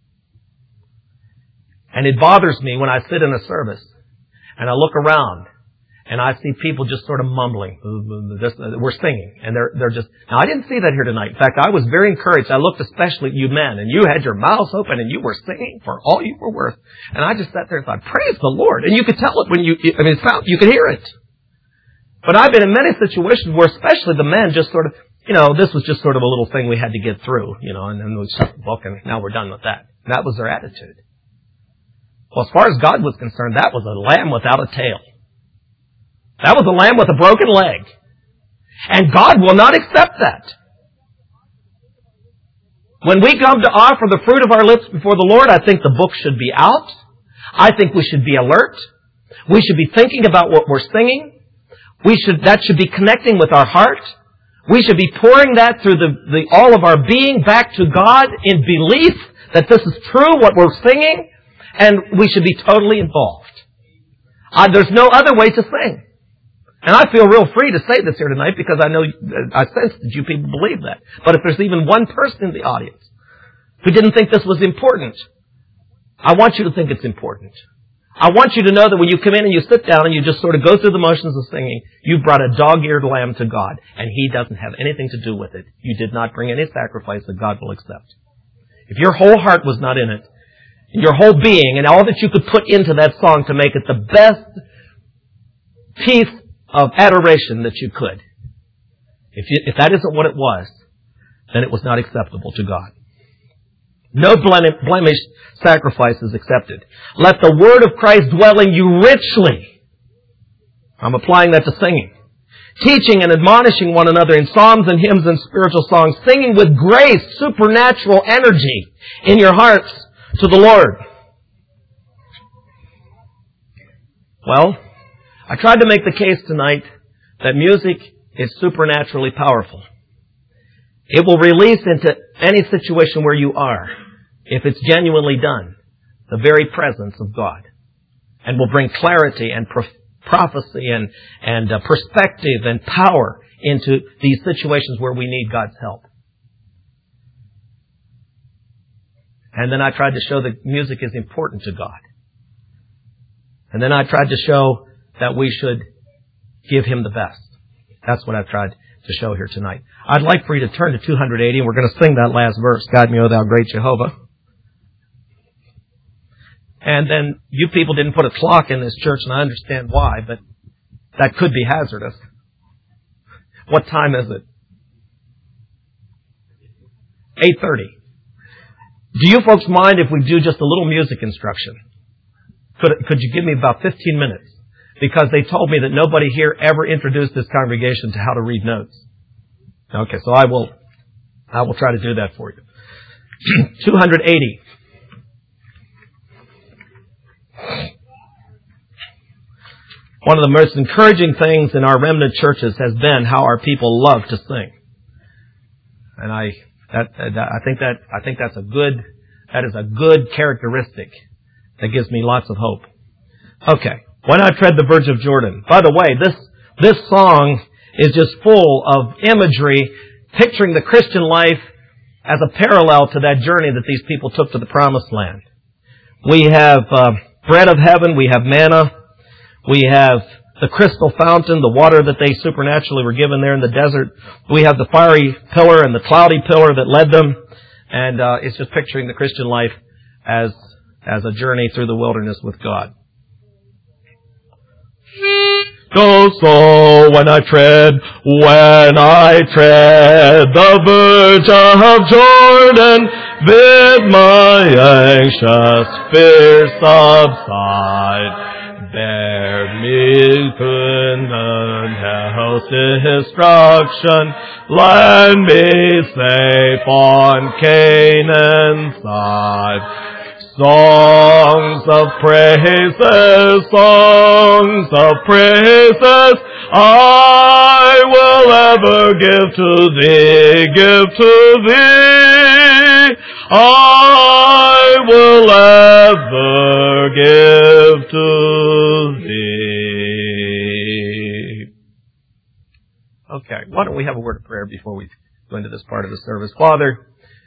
And it bothers me when I sit in a service and I look around and I see people just sort of mumbling. We're singing, and they're they're just... Now, I didn't see that here tonight. In fact, I was very encouraged. I looked especially at you men, and you had your mouths open, and you were singing for all you were worth. And I just sat there and thought, praise the Lord. And you could tell it when you... I mean, it sound, you could hear it. But I've been in many situations where especially the men just sort of, you know, this was just sort of a little thing we had to get through, you know, and then we shut the book and now we're done with that. And that was their attitude. Well, as far as God was concerned, that was a lamb without a tail. That was a lamb with a broken leg. And God will not accept that. When we come to offer the fruit of our lips before the Lord, I think the book should be out. I think we should be alert. We should be thinking about what we're singing. We should, that should be connecting with our heart. We should be pouring that through the, the, all of our being back to God in belief that this is true, what we're singing, and we should be totally involved. Uh, there's no other way to sing. And I feel real free to say this here tonight because I know, I sense that you people believe that. But if there's even one person in the audience who didn't think this was important, I want you to think it's important. I want you to know that when you come in and you sit down and you just sort of go through the motions of singing, you brought a dog-eared lamb to God, and He doesn't have anything to do with it. You did not bring any sacrifice that God will accept. If your whole heart was not in it, and your whole being, and all that you could put into that song to make it the best piece of adoration that you could, if, you, if that isn't what it was, then it was not acceptable to God. No blemish sacrifice is accepted. Let the word of Christ dwell in you richly. I'm applying that to singing. Teaching and admonishing one another in psalms and hymns and spiritual songs. Singing with grace, supernatural energy in your hearts to the Lord. Well, I tried to make the case tonight that music is supernaturally powerful. It will release into any situation where you are, if it's genuinely done, the very presence of God. And will bring clarity and pro- prophecy and, and uh, perspective and power into these situations where we need God's help. And then I tried to show that music is important to God. And then I tried to show that we should give Him the best. That's what I've tried to show here tonight. I'd like for you to turn to two eighty, and we're going to sing that last verse, Guide me, O thou great Jehovah. And then you people didn't put a clock in this church, and I understand why, but that could be hazardous. What time is it? eight thirty. Do you folks mind if we do just a little music instruction? Could, could you give me about fifteen minutes? Because they told me that nobody here ever introduced this congregation to how to read notes. Okay, so I will, I will try to do that for you. two eighty. One of the most encouraging things in our remnant churches has been how our people love to sing. And I, that, that, I think that, I think that's a good, that is a good characteristic that gives me lots of hope. Okay. When I tread the verge of Jordan. By the way, this, this song is just full of imagery picturing the Christian life as a parallel to that journey that these people took to the Promised Land. We have uh, bread of heaven, we have manna, we have the crystal fountain, the water that they supernaturally were given there in the desert. We have the fiery pillar and the cloudy pillar that led them. And uh, it's just picturing the Christian life as, as a journey through the wilderness with God. Go so when I tread, when I tread the verge of Jordan, Bid my anxious fears subside. Bear me good health destruction. Land me safe on Canaan's side. Songs of praises, songs of praises, I will ever give to thee, give to thee. I will ever give to thee. Okay, why don't we have a word of prayer before we go into this part of the service? Father,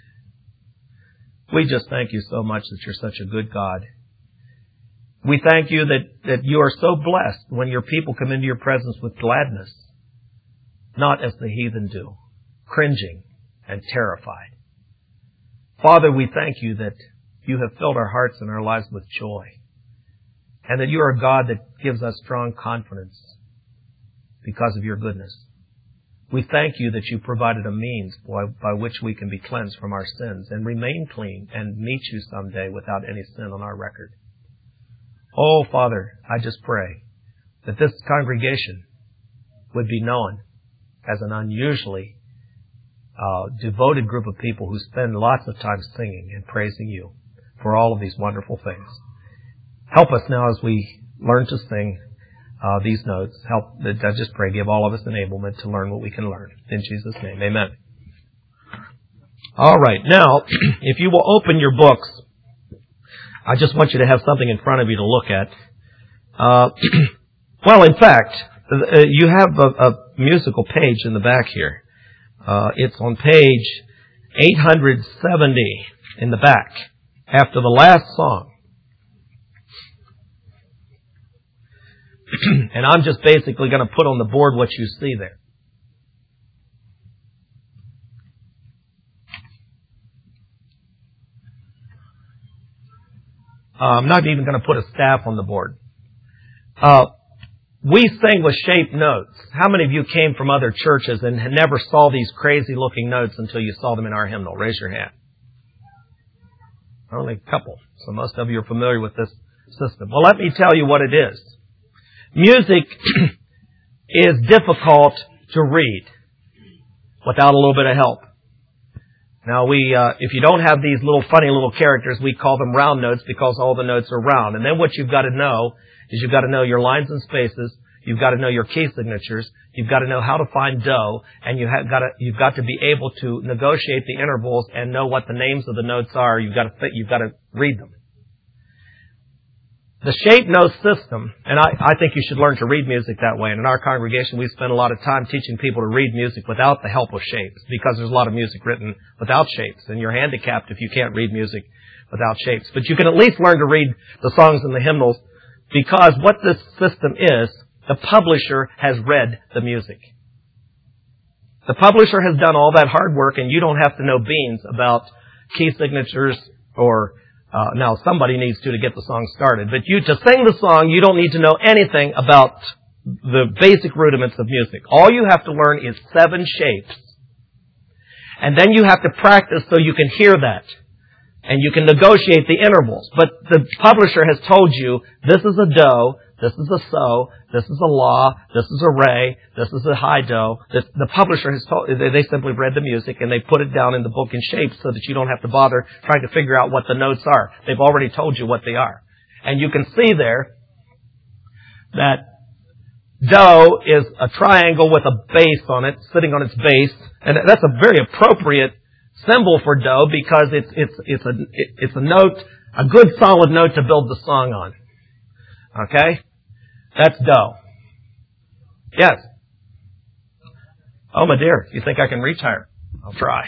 we just thank you so much that you're such a good God. We thank you that, that you are so blessed when your people come into your presence with gladness, not as the heathen do, cringing and terrified. Father, we thank you that you have filled our hearts and our lives with joy, and that you are a God that gives us strong confidence because of your goodness. We thank you that you provided a means by, by which we can be cleansed from our sins and remain clean and meet you someday without any sin on our record. Oh, Father, I just pray that this congregation would be known as an unusually uh, devoted group of people who spend lots of time singing and praising you for all of these wonderful things. Help us now as we learn to sing Uh, these notes. Help, I just pray, give all of us enablement to learn what we can learn. In Jesus' name, amen. All right, now, if you will open your books, I just want you to have something in front of you to look at. Uh, well, in fact, uh, you have a, a musical page in the back here. Uh, it's on page eight hundred seventy in the back, after the last song. And I'm just basically going to put on the board what you see there. Uh, I'm not even going to put a staff on the board. Uh, we sing with shaped notes. How many of you came from other churches and never saw these crazy looking notes until you saw them in our hymnal? Raise your hand. Only a couple. So most of you are familiar with this system. Well, let me tell you what it is. Music is difficult to read without a little bit of help. Now, we, uh, if you don't have these little funny little characters, we call them round notes because all the notes are round. And then what you've got to know is you've got to know your lines and spaces. You've got to know your key signatures. You've got to know how to find do, and you have got to, you've got to be able to negotiate the intervals and know what the names of the notes are. You've got to, you've got to read them. The shape note system, and I, I think you should learn to read music that way. And in our congregation, we spend a lot of time teaching people to read music without the help of shapes, because there's a lot of music written without shapes, and you're handicapped if you can't read music without shapes. But you can at least learn to read the songs and the hymnals, because what this system is, the publisher has read the music. The publisher has done all that hard work, and you don't have to know beans about key signatures or Uh, now, somebody needs to to get the song started. But you, to sing the song, you don't need to know anything about the basic rudiments of music. All you have to learn is seven shapes. And then you have to practice so you can hear that. And you can negotiate the intervals. But the publisher has told you, this is a do, this is a so, this is a la, this is a re, this is a high do. The, the publisher has told, they simply read the music and they put it down in the book in shapes so that you don't have to bother trying to figure out what the notes are. They've already told you what they are. And you can see there that do is a triangle with a base on it, sitting on its base. And that's a very appropriate symbol for do because it's, it's, it's a, it's a note, a good solid note to build the song on. Okay? That's do. Yes. Oh, my dear, you think I can reach higher? I'll try.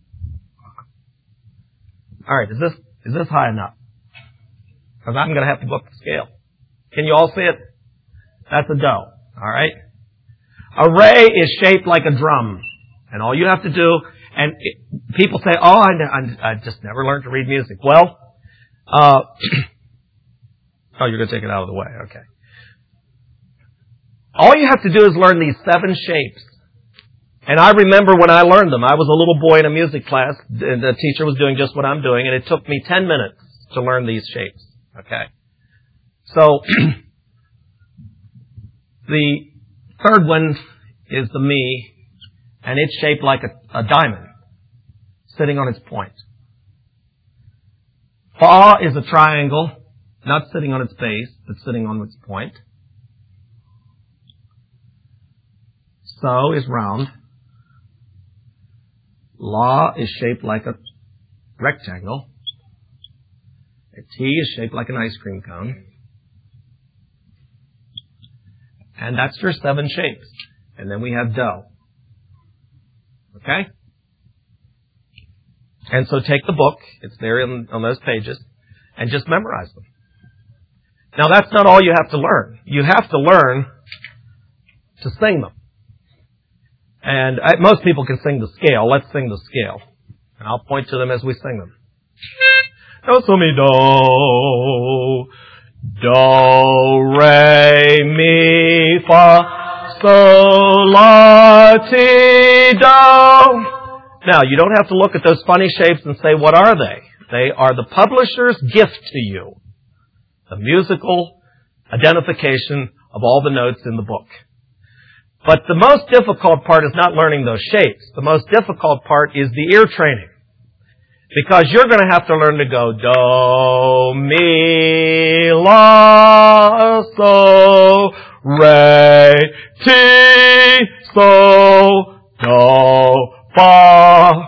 All right, is this is this high enough? Because I'm going to have to book the scale. Can you all see it? That's a do. All right? A re is shaped like a drum. And all you have to do, and it, people say, oh, I, I, I just never learned to read music. Well, uh, oh, you're going to take it out of the way. Okay. All you have to do is learn these seven shapes. And I remember when I learned them, I was a little boy in a music class, and the teacher was doing just what I'm doing, and it took me ten minutes to learn these shapes. Okay? So, the third one is the Mi, and it's shaped like a, a diamond, sitting on its point. Fa is a triangle, not sitting on its base, but sitting on its point. So is round. La is shaped like a rectangle. A T is shaped like an ice cream cone. And that's your seven shapes. And then we have Do. Okay? And so take the book, it's there in, on those pages, and just memorize them. Now that's not all you have to learn. You have to learn to sing them. And I, most people can sing the scale. Let's sing the scale. And I'll point to them as we sing them. Do, so, mi, do. Do, re, mi, fa, sol, la, ti, do. Now, you don't have to look at those funny shapes and say, what are they? They are the publisher's gift to you. The musical identification of all the notes in the book. But the most difficult part is not learning those shapes. The most difficult part is the ear training. Because you're going to have to learn to go Do, Mi, La, So, Re, Ti, So, Do, Fa.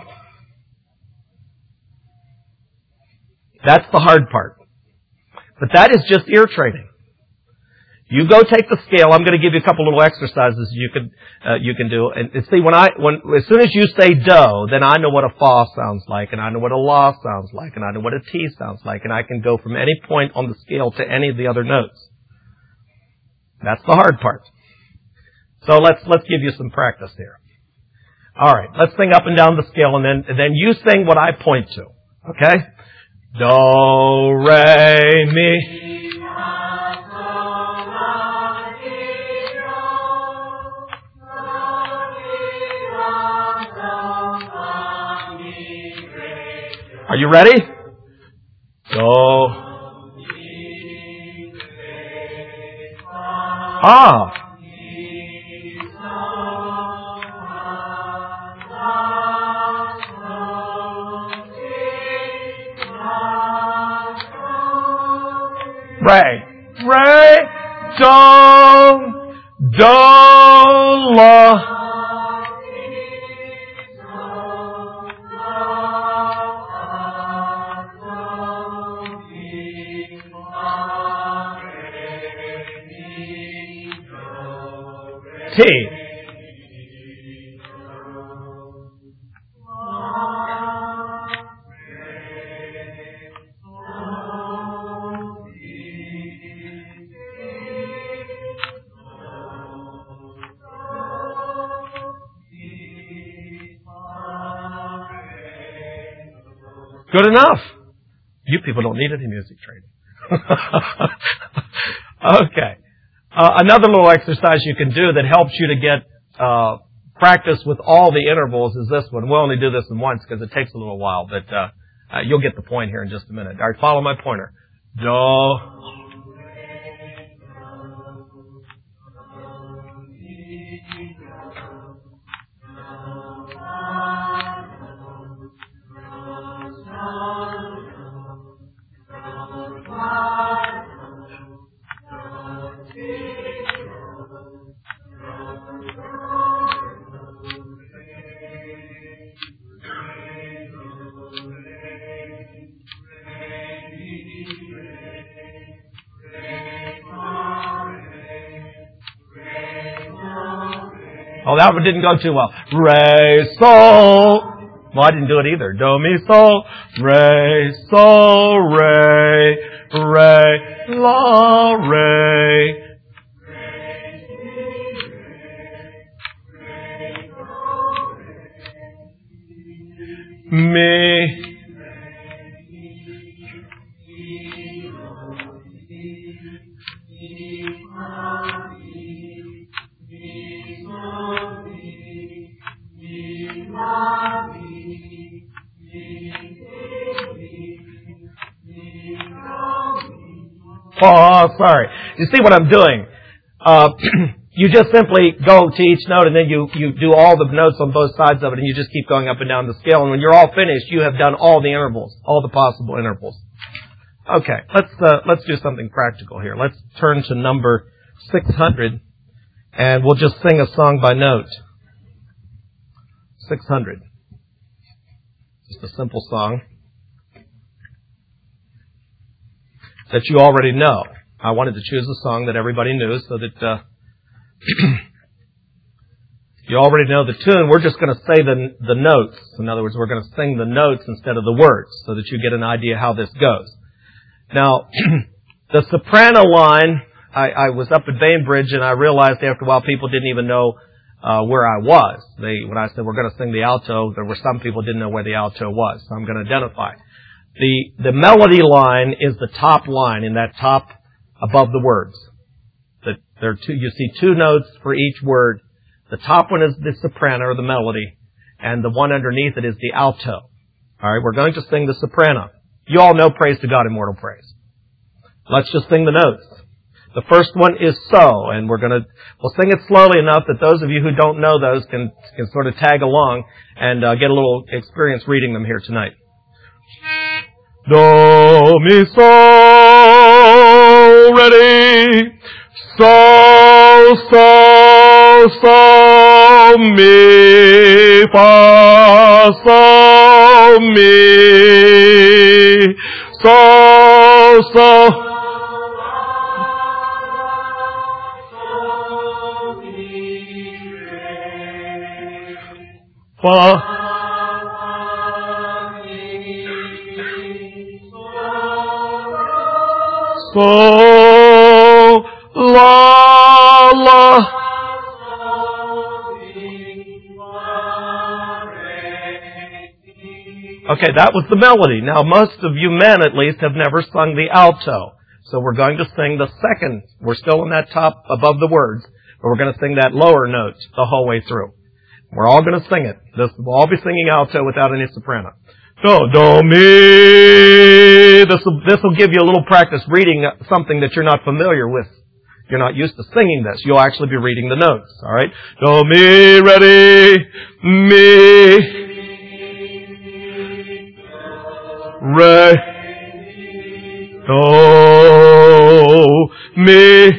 That's the hard part. But that is just ear training. You go take the scale. I'm going to give you a couple little exercises you can uh, you can do. And, and see, when I when as soon as you say Do, then I know what a Fa sounds like, and I know what a La sounds like, and I know what a Ti sounds like, and I can go from any point on the scale to any of the other notes. That's the hard part. So let's let's give you some practice here. All right, let's sing up and down the scale, and then and then you sing what I point to. Okay? Do, re, mi. Are you ready? Do. Ah. Re. Re. Do. Do. La. T. Good enough. You people don't need any music training. Okay. Uh, another little exercise you can do that helps you to get uh, practice with all the intervals is this one. We'll only do this in once because it takes a little while, but uh, uh, you'll get the point here in just a minute. All right, follow my pointer. Do. Oh, that one didn't go too well. Re, sol. Well, I didn't do it either. Do, mi, sol. Re, sol, re. Re, la, re. Mi. fa, sorry. You see what I'm doing? Uh, you just simply go to each note and then you, you do all the notes on both sides of it and you just keep going up and down the scale. And when you're all finished, you have done all the intervals, all the possible intervals. Okay, let's, uh, let's do something practical here. Let's turn to number six hundred and we'll just sing a song by note. six hundred. Just a simple song that you already know. I wanted to choose a song that everybody knew so that uh, you already know the tune. We're just going to say the, the notes. In other words, we're going to sing the notes instead of the words so that you get an idea how this goes. Now, the soprano line, I, I was up at Bainbridge and I realized after a while people didn't even know uh, where I was. They, when I said we're going to sing the alto, there were some people who didn't know where the alto was. So I'm going to identify. The, the melody line is the top line in that top above the words. The, there are two, you see two notes for each word. The top one is the soprano or the melody, and the one underneath it is the alto. All right, we're going to sing the soprano. You all know Praise to God, Immortal Praise. Let's just sing the notes. The first one is so, and we're going to, we'll sing it slowly enough that those of you who don't know those can, can sort of tag along and uh, get a little experience reading them here tonight. Do, mi, so, ready. So, so, so, mi, fa, so, mi, so, so. Fa. So, la, la. Okay, that was the melody. Now, most of you men, at least, have never sung the alto. So we're going to sing the second. We're still in that top above the words, but we're going to sing that lower note the whole way through. We're all going to sing it. This, we'll all be singing alto without any soprano. Do, do, mi. This will, this will give you a little practice reading something that you're not familiar with. You're not used to singing this. You'll actually be reading the notes. All right? Do, mi, ready, mi, re, do, mi,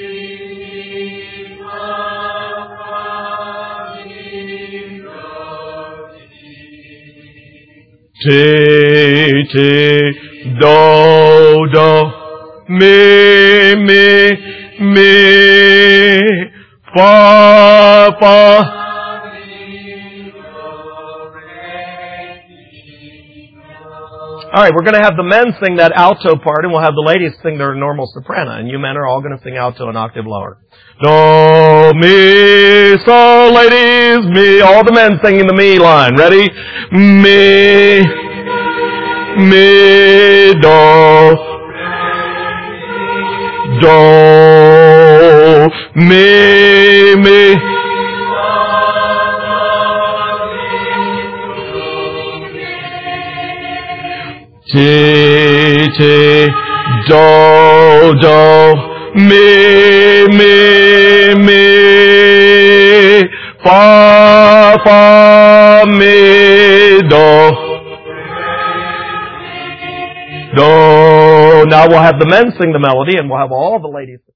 ti, ti, do, do, mi, mi, mi, fa, fa. All right, we're going to have the men sing that alto part, and we'll have the ladies sing their normal soprano, and you men are all going to sing alto an octave lower. Do, mi, so, ladies, mi. All the men singing the mi line. Ready? Mi, mi, do, do, mi, mi. Ti, ti, do, do, mi, mi, mi, fa, fa, mi, do, do. Now we'll have the men sing the melody and we'll have all the ladies